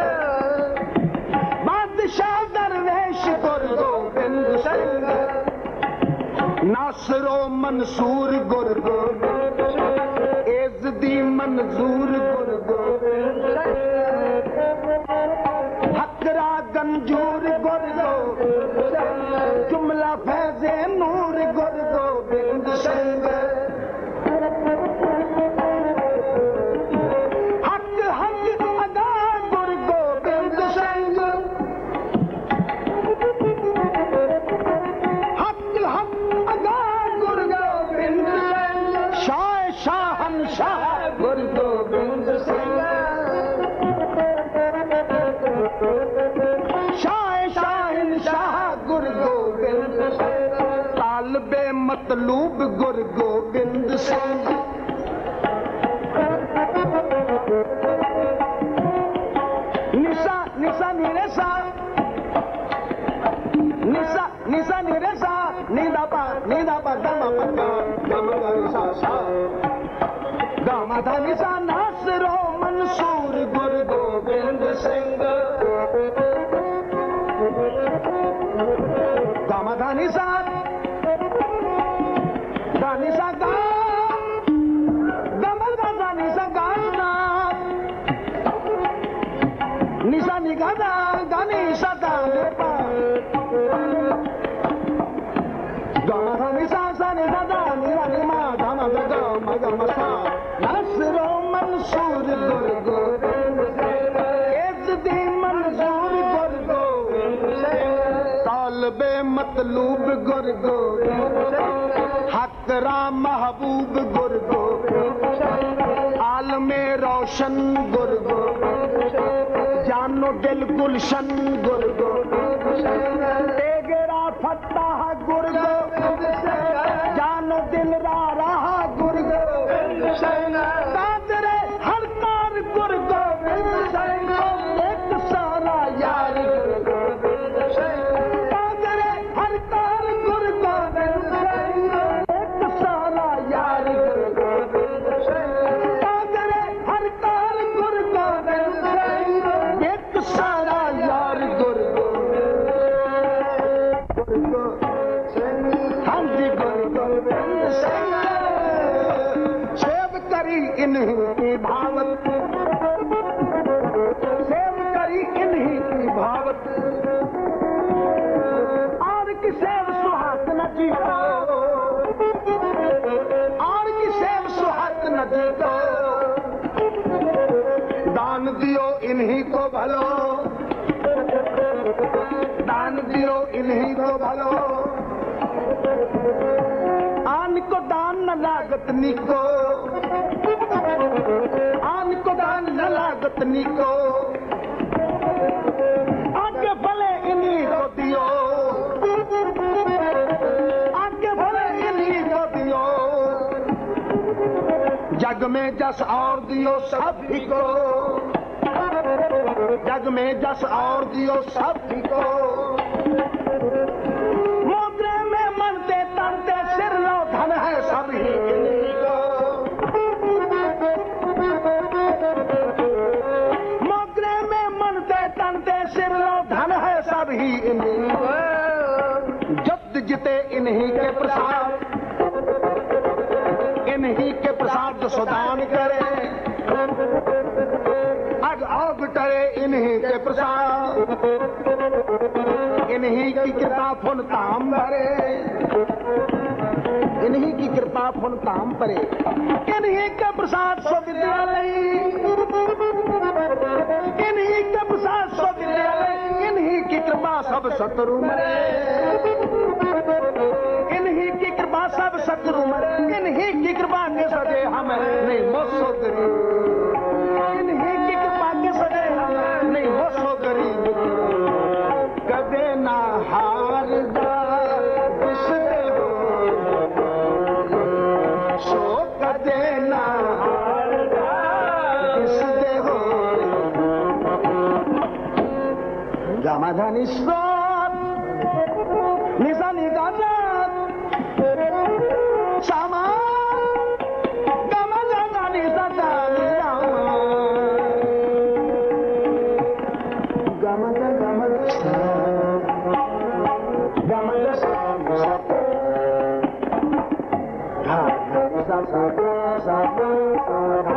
बादशाह दरवेश गुरु गोविंद सिंह नासरो मंसूर गुरु गोविंद इज़्ज़ती मंजूर गुरु गोविंद हकरा गंजूर गुरु गोविंद जुमला फैज़े नूर गुरु गोविंद सिंह हक हक अदा गुरु गोविंद सिंह हक हक अदा गुरु गोविंद सिंह शाह शाहन शाह गुरु गोविंद सिंह शाह शाहन शाह गुरु गोविंद सिंह तालबे मतलूब गुरु गोविंद सिंह निशा निशा नीरे सा निशा निशा नीरे सा नीदा पा नीदा पा दमा पक्का दमा सा सा दमा धा निशा नासरो मंसूर गुरु गोविंद सिंह दमा धा निशा धा निशा गा दमा धा निशा गाना निशा निगादा गानी सदा ने पा गामा धा निशा सा ने दा दा नि रा नि मा धा मा गा गा मा गा मा सा नासरो मंसूर गुरु गोविंद सिंह इज़्ज़ती मंजूर गुरु गोविंद सिंह तालबे मतलूब गुरु गोविंद सिंह हकरा महबूब गुरु गोविंद सिंह आलमे रोशन गुरु गोविंद सिंह जानो दिल गुलशन गुरु गोविंद सिंह तेगरा फत्ताह गुरु गोविंद सिंह जानो दिल रा रहा गुरु गोविंद सिंह कादरे हर कार गुरु गोविंद सिंह एक सारा यार गुरु गोविंद सिंह कादरे हर कार गुरु गोविंद सिंह एक सारा यार गुरु गोविंद सिंह कादरे हर कार गुरु गोविंद सिंह एक सारा यार गुरु गोविंद सिंह हम जी लागत निको, आन को दान न लागत निको, आगे भले इन्हीं को दियो, आगे भले इन्हीं को दियो, जग में जस और दियो सभी को, जग में जस और दियो सभी को, मोगरे में मनते तनते सिर लो धन है सभी इन्हीं को, मोगरे में मनते तनते सिर लो धन है सभी इन्हीं को, जद जिते इन्हीं के प्रसाद, इन्हीं के प्रसाद सुदान करे, अग आग टरे इन्हीं के प्रसाद, इन्हीं की कृपा फुन ताम भरे, इन्हीं की कृपा फुन ताम परे, इन्हीं के प्रसाद सो विद्यालय, इन्हीं के प्रसाद सो विद्यालय, इन्हीं की कृपा सब शत्रु मरे, इन्हीं की कृपा सब शत्रु मरे, इन्हीं की कृपा के सजे हम नहीं मोसो गरीब, इन्हीं की कृपा के सजे हम नहीं मोसो गरीब, कदे ना हारदा बिसरे हो, सो कदे ना हारदा बिसरे हो, गामाधानी स्रोत निशानी गाजा सामा गामाधानी सदा गामाधा गामाधा गामाधा सा सा सा सा सा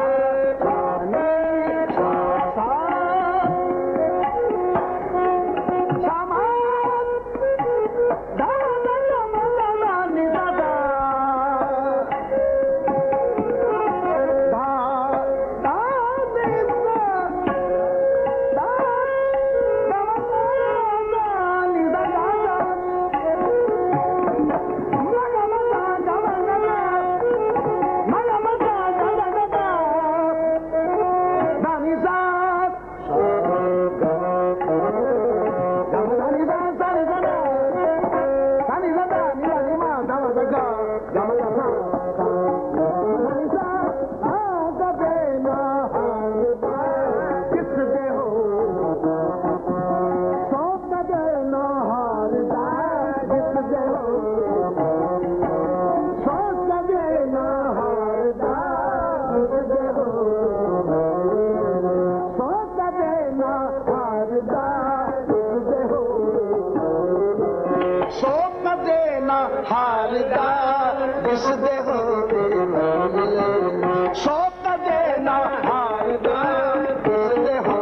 हारदा बिस दे हो, सो कदे ना हारदा बिस दे हो,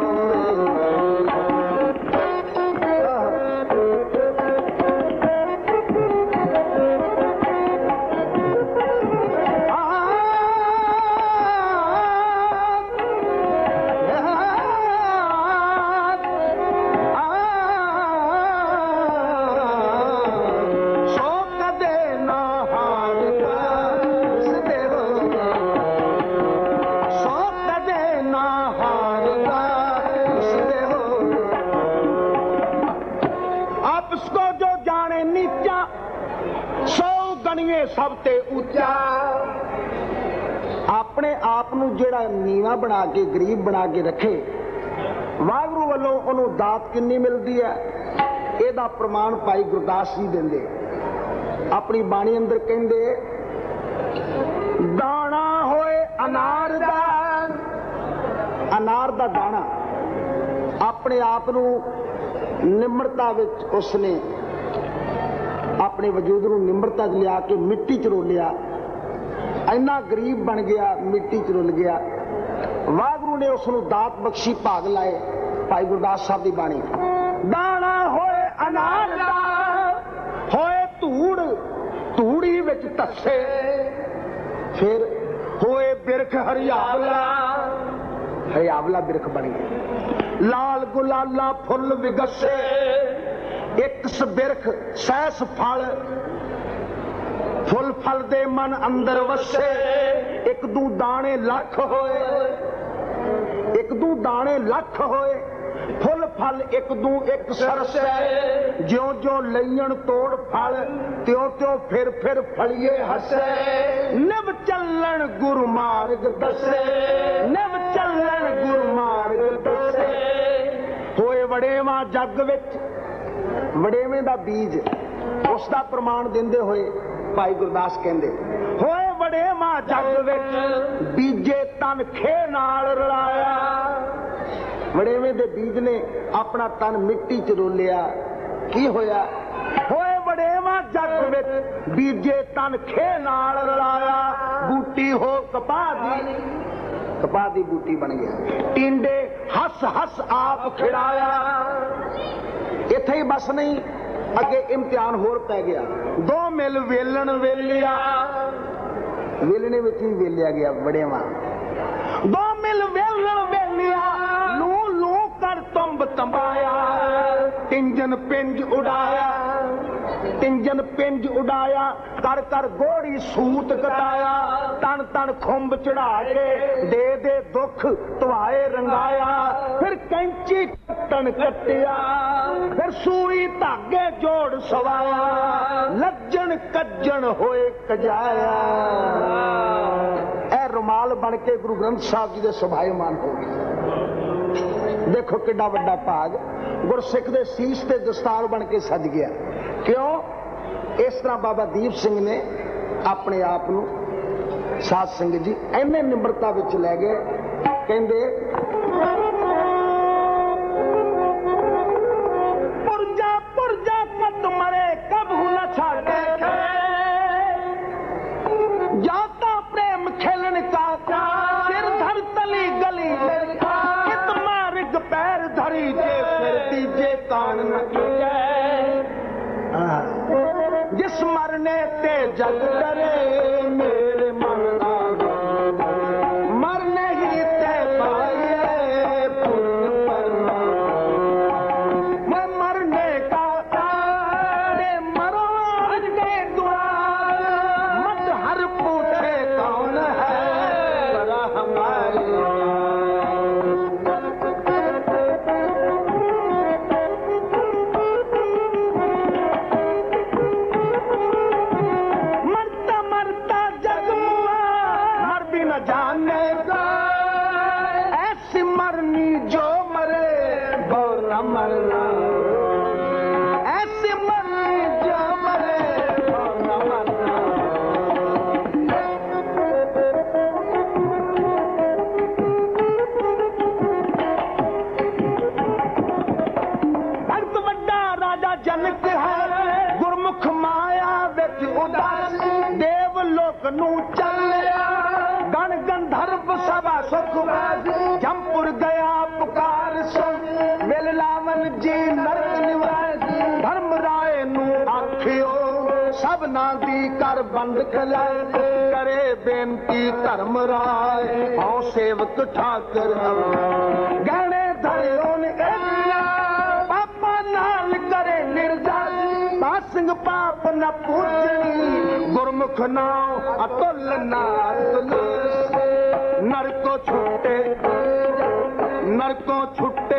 सब ते ऊंचा, अपने आप नूं जिहड़ा नीवा बना के गरीब बना के रखे, वाहगुरू वालों उन्हों दात कितनी मिलती है, ਇਹਦਾ प्रमाण भाई गुरदास जी देंदे, अपनी बाणी अंदर कहंदे, दाना होए अनार दा, अनार दा दाना, अपने आप नूं निम्रता विच उसने अपने वजूद नूं निम्रता च लिया के मिट्टी च रोलिया, इन्ना गरीब बन गया, मिट्टी च रुल गया, वाहगुरू ने उसनूं दात बख्शी, भाग लाए। भाई गुरदास साहब की बाणी, दाना होए अनार दा, होए धूड़, धूड़ी विच तस्से, फिर होए बिरख हरियावला, हरियावला बिरख बन गया, लाल गुलाला फुल विगसे, एक बिरख सहस फल, फुल फल दे मन अंदर वसे, एक दू दाने लख होए, एक दू दाने लख होए, फुल फल एक दू एक सरसे, ज्यों ज्यों लईन तोड़ फल, त्यों त्यों फिर फिर फलिए हसे, निभ चलन गुरु मार्ग दसे, निभ चलन गुरु मार्ग दसे। होए वड़ेवा जग विच, वड़ेवे दा बीज उस दा प्रमाण देंदे होए भाई गुरदास कहंदे, होए वड़ेवा जग विच बीजे तन खे नाल रलाया। वड़ेवे दे बीज ने अपना तन मिट्टी च रोलिया, की होया? होए वड़ेवा जग विच बीजे तन खे नाल रलाया, बूटी हो कपाह दी, कपाह दी बूटी बन गया, टिंडे हस हस आप खिड़ाया। इत्थे ही बस नहीं, अगे इम्तिहान होर पै गया। दो मिल वेलन वेलिया, वेलने विच ही वेलिया गया वड़ेवा। दो मिल वेलन वेलिया, लू लू कर तुंब तंबाया, टिंजन पिंज उड़ाया, टिंजन पिंज उड़ाया, कर कर गोड़ी सूत कटाया, तन तन खुंब चढ़ा के दे दे दुख तुआए रंगाया। फिर कैंची कट्टन कटिया, फिर सूई धागे जोड़ सवाया, लज्जन कज्जन होए कजाया। ए रुमाल बन के गुरु ग्रंथ साहब जी दे सुभायमान हो गए। देखो किड्डा वड्डा भाग, गुरसिख दे सीस ते दस्तार बन के सज गया। क्यों? इस तरह बाबा दीप सिंह ने अपने आप नू साध संगत जी इन्ने निम्रता विच लै गए, कहंदे पुरजा पुरजा कत मरे कब न छाड़े, जाता प्रेम खेलन का सिर धर तली गली, कित मार्ग पैर धरी जे फिर दीजे कान न कीजे। जिस मरने ते जग डरे मेरे मन मरने ही ते पाए पुण्य परना, मैं मरने का तारे मरो के द्वार, मत हर पूछे कौन है बड़ा हमारे। मरना ऐसे मरने जो मरे न मरना। भगत बड़ा राजा जनक है, गुरमुख माया विच उदास, देव लोक नू चलिया, गण गंधर्व सभा सुख, जमपुर गया पुकार सुन, मिल लावन जी नरक निवास, धर्म राय नू आखियो सबना दी कर बंद खलाए, करे बेनती धर्म राय आओ सेवक ठाकर, गहने धरे ने पापा नाल करे निर्जास, पासिंग पाप न पूजनी, गुरमुख नाम अतुल नाथ, नरको छुट्टे नरको छुट्टे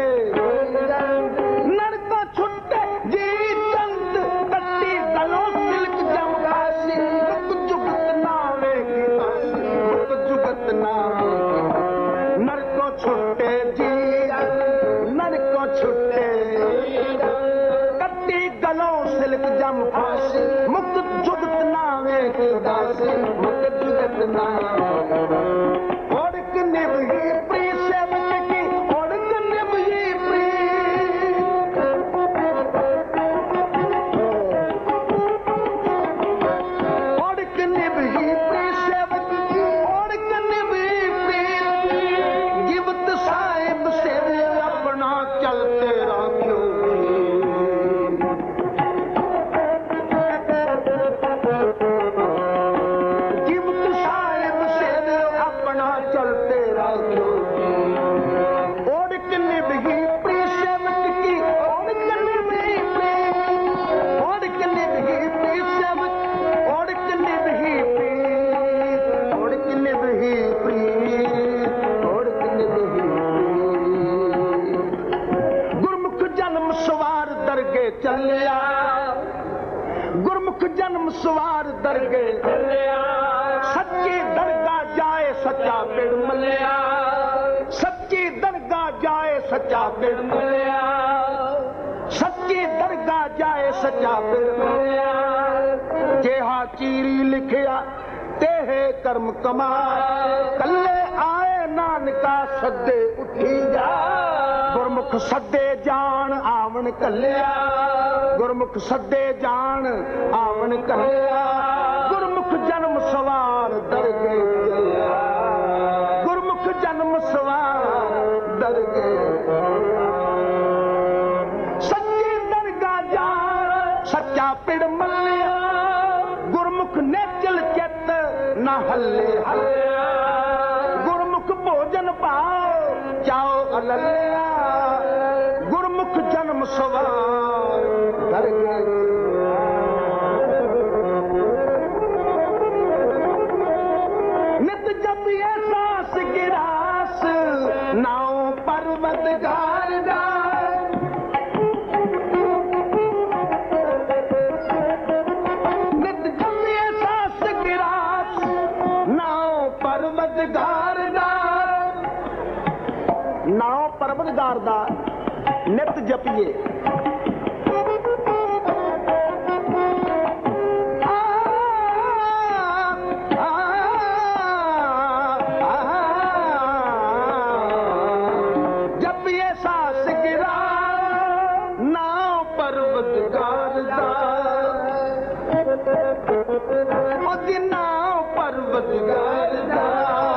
नरको छुट्टे जी चंद, कट्टी गलों सिल्क जमकासी, मुक जुगत नावे की काशी, मुक जुगत नावे। नरको छुट्टे जी नरको छुट्टे, कट्टी गलों सिल्क जमकासी, मुक जुगत नावे की दासी, मुक जुगत नावे। ओढ़क निभी प्रिय सेवक की, ओढ़क निभी प्रिय, ओढ़क निभी प्रिय सेवक की, ओढ़क निभी प्रिय, जीवत साहिब से अपना चलते राख्यो। जीवत साहिब से अपना सवार दरगे चलिया, गुरमुख जन्म सवार दरगे चलिया, सच्ची दरगाह जाए सच्चा पिड़ मलिया, सच्ची दरगाह जाए सच्चा पिड़ मलिया, सच्ची दरगाह जाए सच्चा पिड़ मलिया, जेहा चीरी लिखिया तेहे कर्म कमा, कल्ले आए नानका सदे उठी जा, गुरमुख सदे जान आवन कलिया, गुरमुख सदे जान आवन कलिया, गुरमुख जन्म सवार दरगे चलिया, गुरमुख जन्म सवार दरगे, सच्ची दरगाह जान सच्चा पिड़ मलिया, गुरमुख ने चल चित ना हल्ले हल्ले, गुरमुख भोजन पाओ चाओ अललिया, गुरमुख जन्म सवार दरगे, नित जपिए सांस गिरास नाओ परवतगार दा, नाओ परवतगार दा नित जपिए, जपिए सास गिरा नाओ परवतगार दा, ओदी नाओ परवतगार दा,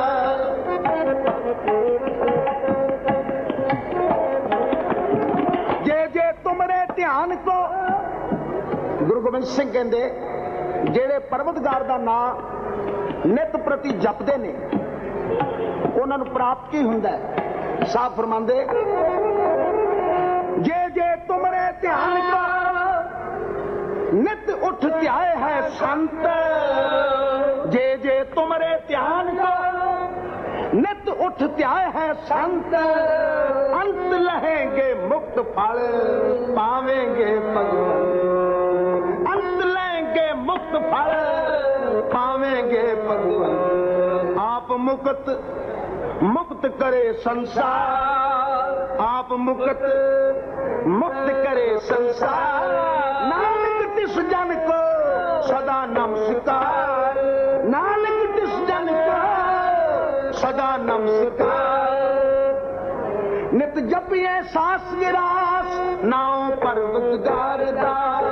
ध्यान को गुरु गोबिंद सिंह कहते जेड़े परवतगार का नाम नित प्रति जपते ने उन्होंने प्राप्त की हुंदा है। साहब फरमांदे जे जे तुमरे ध्यान को नित उठ ध्याए है संत, जे जे तुमरे ध्यान को नित उठ ध्याए है संत, अंत लहेंगे मुक्त फल पावेंगे भगवान, अंत लेंगे मुक्त फल पावेंगे भगवान, आप मुक्त मुक्त करे संसार, आप मुक्त मुक्त करे संसार, नानक तिस जन को सदा नमस्कार, नानक तिस जन को सदा नमस्कार, नित जपिए सास गिरास नाओ परवतगार दा,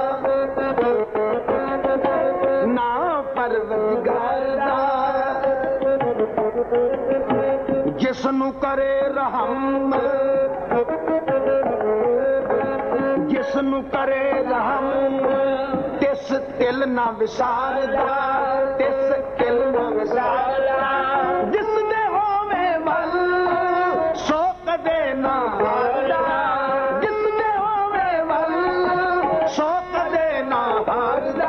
नाओ परवतगार दा, जिसनु करे रहम, जिसनु करे रहम, तिस तिल ना विसारदा, तिस तिल ना विसारदा, जिस दे होवे वल सो कदे ना हारदा, जिस दे होवे वल सो कदे ना हारदा,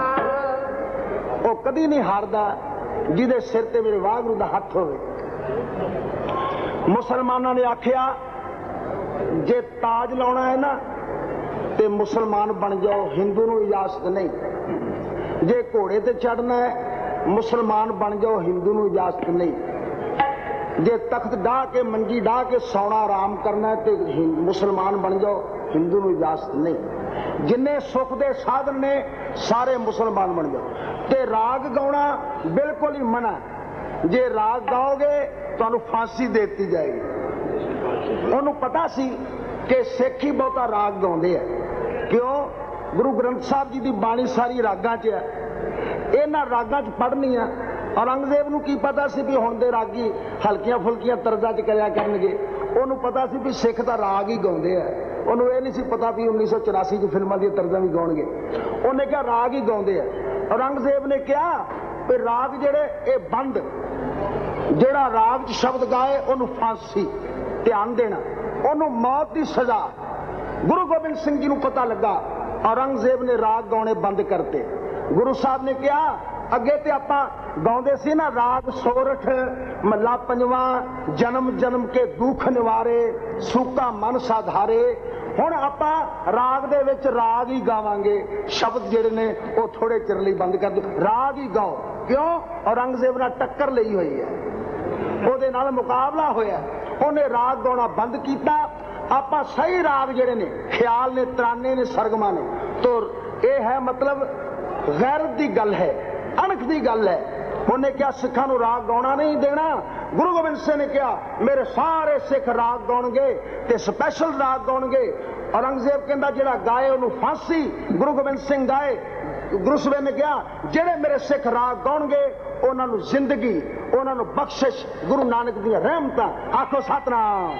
ओ कदी नहीं हारदा जिहदे सिर ते मेरे वाहगुरू दा हथ होवे। मुसलमाना ने आखिया जे ताज लाउणा है ना ते मुसलमान बन जाओ, हिंदू नूं इजाजत नहीं, जे घोड़े ते चढ़ना है मुसलमान बन जाओ, हिंदू नूं इजाजत नहीं, जे तख्त डाह के मंजी डाह के सौना आराम करना है तो मुसलमान बन जाओ, हिंदू नूं इजाजत नहीं, जिन्ने सुख दे साधन ने सारे मुसलमान बन जाओ, ते राग गाउणा बिल्कुल ही मना, जे राग गाओगे तुहानूं फांसी दे दित्ती जाएगी। उन्होंने पता सी कि सिख ही बहुता राग गाउंदे है, क्यों? गुरु ग्रंथ साहब जी की बाणी सारी रागां च है, इन्हां रागां च पढ़नी है। औरंगजेब नूं की पता सी भी हुण दे रागी हल्कियां फुल्कियां तर्जां च करिया करनगे, उन्होंने पता सी भी सिख तां राग ही गाउंदे है, उन्होंने ये नहीं सी पता भी उन्नीस सौ चौरासी च फिल्मां दी तर्जां भी गाउणगे, उन्हें कहा राग ही गाउंदे है। औरंगजेब ने कहा भी राग जेड़े ये बंद, जेड़ा राग च शब्द गाए उन्होंने फांसी, ध्यान देना, उन्होंने मौत की सजा। गुरु गोबिंद सिंह जी को पता लगा, औरंगजेब ने राग गाने बंद करते। गुरु साहब ने कहा अगे तो आप गाँदे सी ना राग सोरठ, महला पंजवा, जन्म जन्म के दुख निवारे, सूका मन साधारे, हुण आपां राग दे विच राग ही गावांगे, शब्द जिहड़े ने वो थोड़े चिर लई बंद कर दो, राग ही गाओ। क्यों? औरंगजेब नाल टक्कर लई होई है, ਉਹਦੇ ਨਾਲ ਮੁਕਾਬਲਾ ਹੋਇਆ, ਉਹਨੇ ਰਾਗ ਗਾਉਣਾ ਬੰਦ ਕੀਤਾ। ਆਪਾਂ ਸਹੀ ਰਾਗ ਜਿਹੜੇ ਨੇ, ਖਿਆਲ ਨੇ, ਤਰਾਨੇ ਨੇ, ਸਰਗਮਾਂ ਨੇ, ਤੋ ਇਹ ਹੈ ਮਤਲਬ ਗੈਰਤ ਦੀ ਗੱਲ ਹੈ, ਅਣਖ ਦੀ ਗੱਲ ਹੈ। ਉਹਨੇ ਕਿਹਾ ਸਿੱਖਾਂ ਨੂੰ ਰਾਗ ਗਾਉਣਾ ਨਹੀਂ ਦੇਣਾ। ਗੁਰੂ ਗੋਬਿੰਦ ਸਿੰਘ ਨੇ ਕਿਹਾ ਮੇਰੇ ਸਾਰੇ ਸਿੱਖ ਰਾਗ ਗਾਉਣਗੇ ਤੇ ਸਪੈਸ਼ਲ ਰਾਗ ਗਾਉਣਗੇ। ਔਰੰਗਜ਼ੇਬ ਕਹਿੰਦਾ ਜਿਹੜਾ ਗਾਏ ਉਹਨੂੰ ਫਾਂਸੀ। ਗੁਰੂ ਗੋਬਿੰਦ ਸਿੰਘ ਗਾਏ। ਗੁਰੂ ਸਾਹਿਬ ਨੇ ਕਿਹਾ ਜਿਹੜੇ ਮੇਰੇ ਸਿੱਖ ਰਾਗ ਗਾਉਣਗੇ ਉਹਨਾਂ ਨੂੰ ਜ਼ਿੰਦਗੀ, ਉਹਨਾਂ ਨੂੰ ਬਖਸ਼ਿਸ਼, ਗੁਰੂ ਨਾਨਕ ਦੀਆਂ ਰਹਿਮਤਾਂ। ਆਖੋ ਸਤਨਾਮ।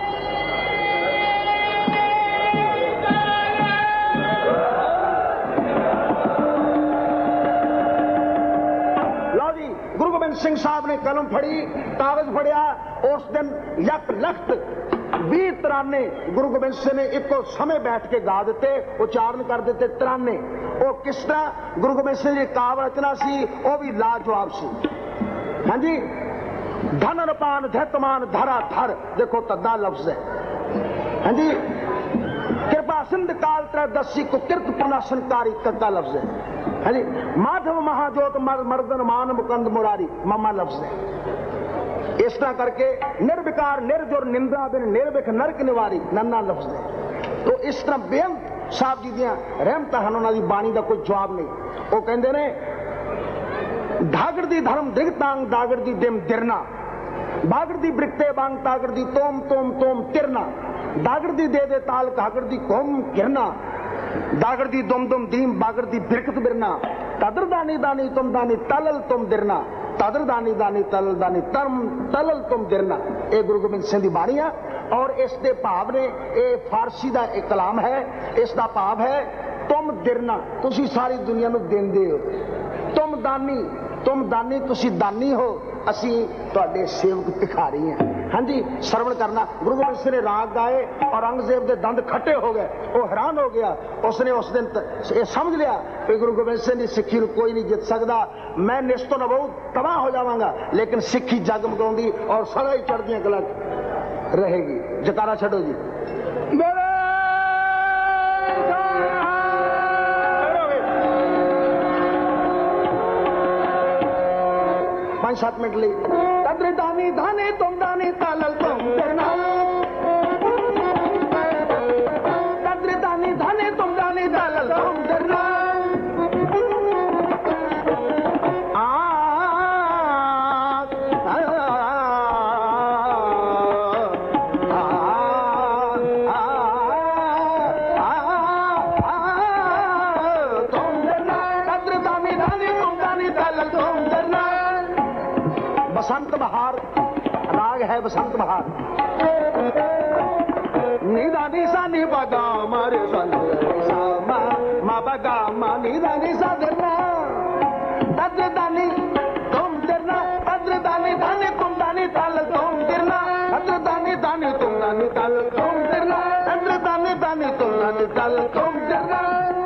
ਲਓ ਜੀ, ਗੁਰੂ ਗੋਬਿੰਦ ਸਿੰਘ ਸਾਹਿਬ ਨੇ ਕਲਮ ਫੜੀ, ਕਾਗਜ਼ ਫੜਿਆ। ਉਸ ਦਿਨ ਯਕ ਲਖਤ ਵੀਹ ਤਰਾਨੇ ਗੁਰੂ ਗੋਬਿੰਦ ਸਿੰਘ ਨੇ ਇੱਕੋ ਸਮੇਂ ਬੈਠ ਕੇ ਗਾ ਦਿੱਤੇ, ਉਚਾਰਨ ਕਰ ਦਿੱਤੇ ਤਰਾਨੇ। ਉਹ ਕਿਸ ਤਰ੍ਹਾਂ? ਗੁਰੂ ਗੋਬਿੰਦ ਸਿੰਘ ਦੀ ਕਾਵਿ ਰਚਨਾ ਸੀ, ਉਹ ਵੀ ਲਾਜਵਾਬ ਸੀ। ਹਾਂਜੀ, ਧਨ ਰਪਾਨ ਧੈਤਮਾਨ ਧਰਾ ਧਰ, ਦੇਖੋ ਤੱਦਾ ਲਫ਼ਜ਼ ਹੈ। ਹਾਂਜੀ, ਕਿਰਪਾ ਸਿੰਧ ਕਾਲ ਤ੍ਰੈਦਸੀ ਕੋ ਕਿਰਤ ਪ੍ਰਨਾਸ਼ਨਕਾਰੀ, ਤੱਦਾ ਲਫ਼ਜ਼ ਹੈ। ਹਾਂਜੀ, ਮਾਧਵ ਮਹਾਜੋਤ ਮਰਦਨ ਮਾਨ ਮੁਕੰਦ ਮੁਰਾਰੀ, ਮਾਮਾ ਲਫ਼ਜ਼ ਹੈ। ਇਸ ਤਰ੍ਹਾਂ ਕਰਕੇ ਨਿਰਵਿਕਾਰ ਨਿਰਜੁਰ ਨਿੰਦਾ ਬਿਨ ਨਿਰਵਿਖ ਨਰਕ ਨਿਵਾਰੀ, ਨੰਨਾ ਲਫ਼ਜ਼ ਹੈ। ਤੋ ਇਸ ਤਰ੍ਹਾਂ ਬੇਅੰਤ ਸਾਹਿਬ ਜੀ ਦੀਆਂ ਰਹਿਮਤਾਂ ਹਨ, ਉਹਨਾਂ ਦੀ ਬਾਣੀ ਦਾ ਕੋਈ ਜਵਾਬ ਨਹੀਂ। ਉਹ ਕਹਿੰਦੇ ਨੇ धागड़ दी धर्म दिगतांग दागड़ दी दिम दिरना, बागड़ दी ब्रिकते बांग तागड़ दी तोम तोम तोम तिरना, दागड़ दी दे दे ताल घागड़ दी कोम गिरना, दागड़ दी दुम दुम दीम बागड़ दी बिरकत बिरना, तदर दानी दानी तुम दानी तलल तुम दिरना, तदर दानी दानी तलल दानी तरम तलल तुम दिरना। ये गुरु गोबिंद सिंह दी बाणी है और इस दे भाव ने, ये फारसी दा एक कलाम है, इसका भाव है तुम दिरना, तुसी सारी दुनिया नूं देंदे हो, तुम दानी तुम दानी तुसी दानी हो, असी तुहाडे सेवक भिखारी हैं। हाँ जी, श्रवण करना। गुरु गोबिंद सिंह ने राग गाए, औरंगजेब के दंद खट्टे हो गए, वो हैरान हो गया। उसने उस दिन ये समझ लिया कि गुरु गोबिंद सिंह की सिक्खी कोई नहीं जित सकता, मैं निस तो न बहुत तबाह हो जावांगा, लेकिन सिक्खी जगमगाउंदी और सदा ही चढ़दियां कला रहेगी। जकारा छड़ो जी। पांच सात मिनट ली। तद्र दानी धाने तुम दानी तालल तुम दिरना, तद्र दानी धाने तुम दानी तालल तुम दिरना, बसंत बहार राग है, बसंत बहार। निदा निसा नि बगा मारे मा मा बगा मा निदा निसा दिरना, तद्र दानी तुम दिरना, तद्र दानी दानी तुम दानी ताल तुम दिरना, तद्र दानी दानी तुम दानी ताल तुम दिरना, तद्र दानी दानी तुम दानी ताल तुम दिरना।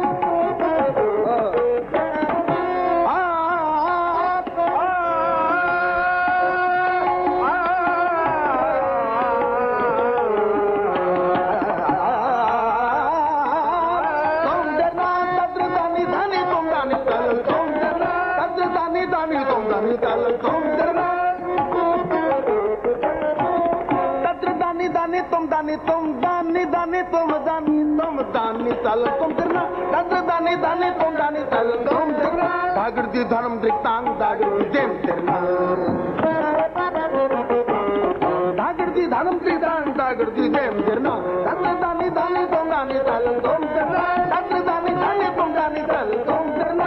तुम दानी तुम दानी दानी तुम दानी तुम दानी तल तुम दिरना, तद्र दानी दानी तुम दानी तल तुम दिरना, दागड़ दी धर्म दिक्तांग दागड़ दी देम दिरना, दागड़ दी धर्म दिक्तांग दागड़ दी देम दिरना, तद्र दानी दानी तुम दानी तल तुम दिरना, तद्र दानी दानी तुम दानी तल तुम दिरना,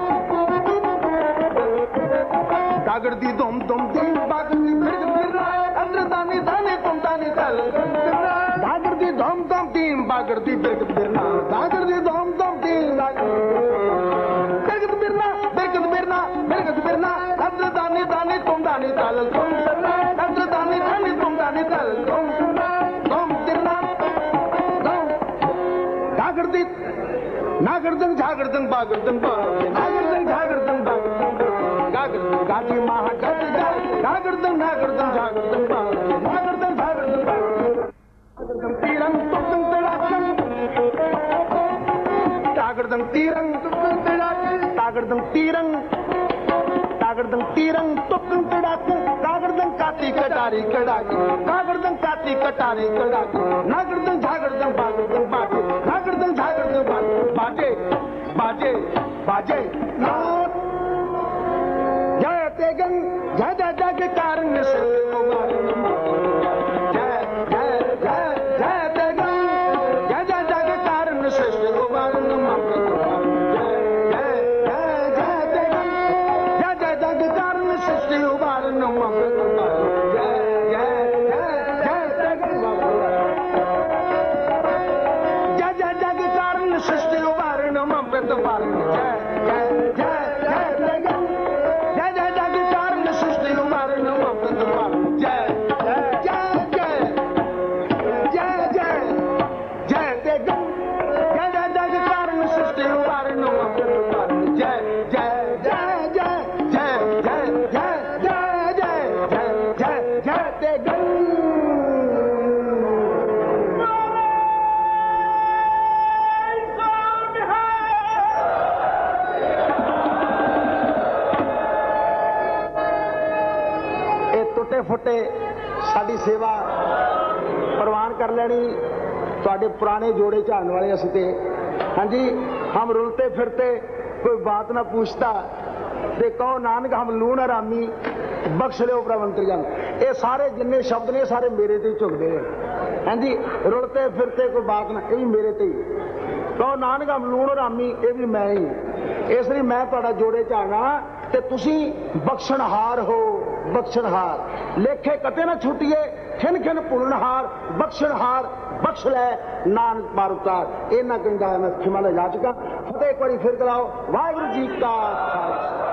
दागड़ दी दुम दुम दीम बागड़ दी बिरग बिरना, तद्र दानी दानी तुम दानी तल तुम दिरना, दागड़ दी धम धम दीम बागड़ दी बिरग बिरना, दागड़ दी धम धम दीम बिरग बिरना, बिरग बिरना, बिरग बिरना, तद्र दानी दानी तुम दानी तल तुम दिरना, तद्र दानी दानी तुम दानी तल तुम दिरना, तुम दिरना, दागड़ दी नागरदंग झागरदंग बागरदंग नागरदंग झागरदंग बागरदंग गागर गाजी महा गज गागरदंग नागरदंग झागरदंग नागरदंग झागरदंग तीरंग तुम तड़ाकंग तागड़दंग तीरंग तागड़दंग तीरंग तागड़दंग तीरंग तुकं तड़ाकू तागड़दंग काती कटारी कड़ाकी तागड़दंग काती कटारी कड़ाकी नागड़दंग झागड़दंग बागड़दंग बाजे नागड़दंग झागड़दंग बाजे बाजे बाजे जय तेगन जय जय जय के कारण से जय जय जय जय तेगन जय जय जय के कारण से फुटे साड़ी सेवा प्रवान कर लेनी तुहाडे पुराने जोड़े झाड़ने वाले असीं ते हाँ जी हम रुलते फिरते कोई बात ना पूछता ते कहो नानक हम लूण हरामी बख्श लो प्रवंतर जन ये सारे जिन्ने शब्द ने सारे मेरे ते झुकदे हैं हाँ जी रुलते फिरते कोई बात ना ये भी मेरे ते ही कहो नानक हम लूण हरामी ये भी मैं ही इसलिए मैं तुहाडा जोड़े झाड़ना ते तुसीं बख्शणहार हो बख्शणहार लेखे कते ना छुटिए खिन खिन भुलनहार बख्शणहार बख्श लै नानक मारुतार इन्ना कहंदा मैं खिमा लै जा चुका फतेह एक बारी फिर कराओ वाहिगुरू जी का खालसा।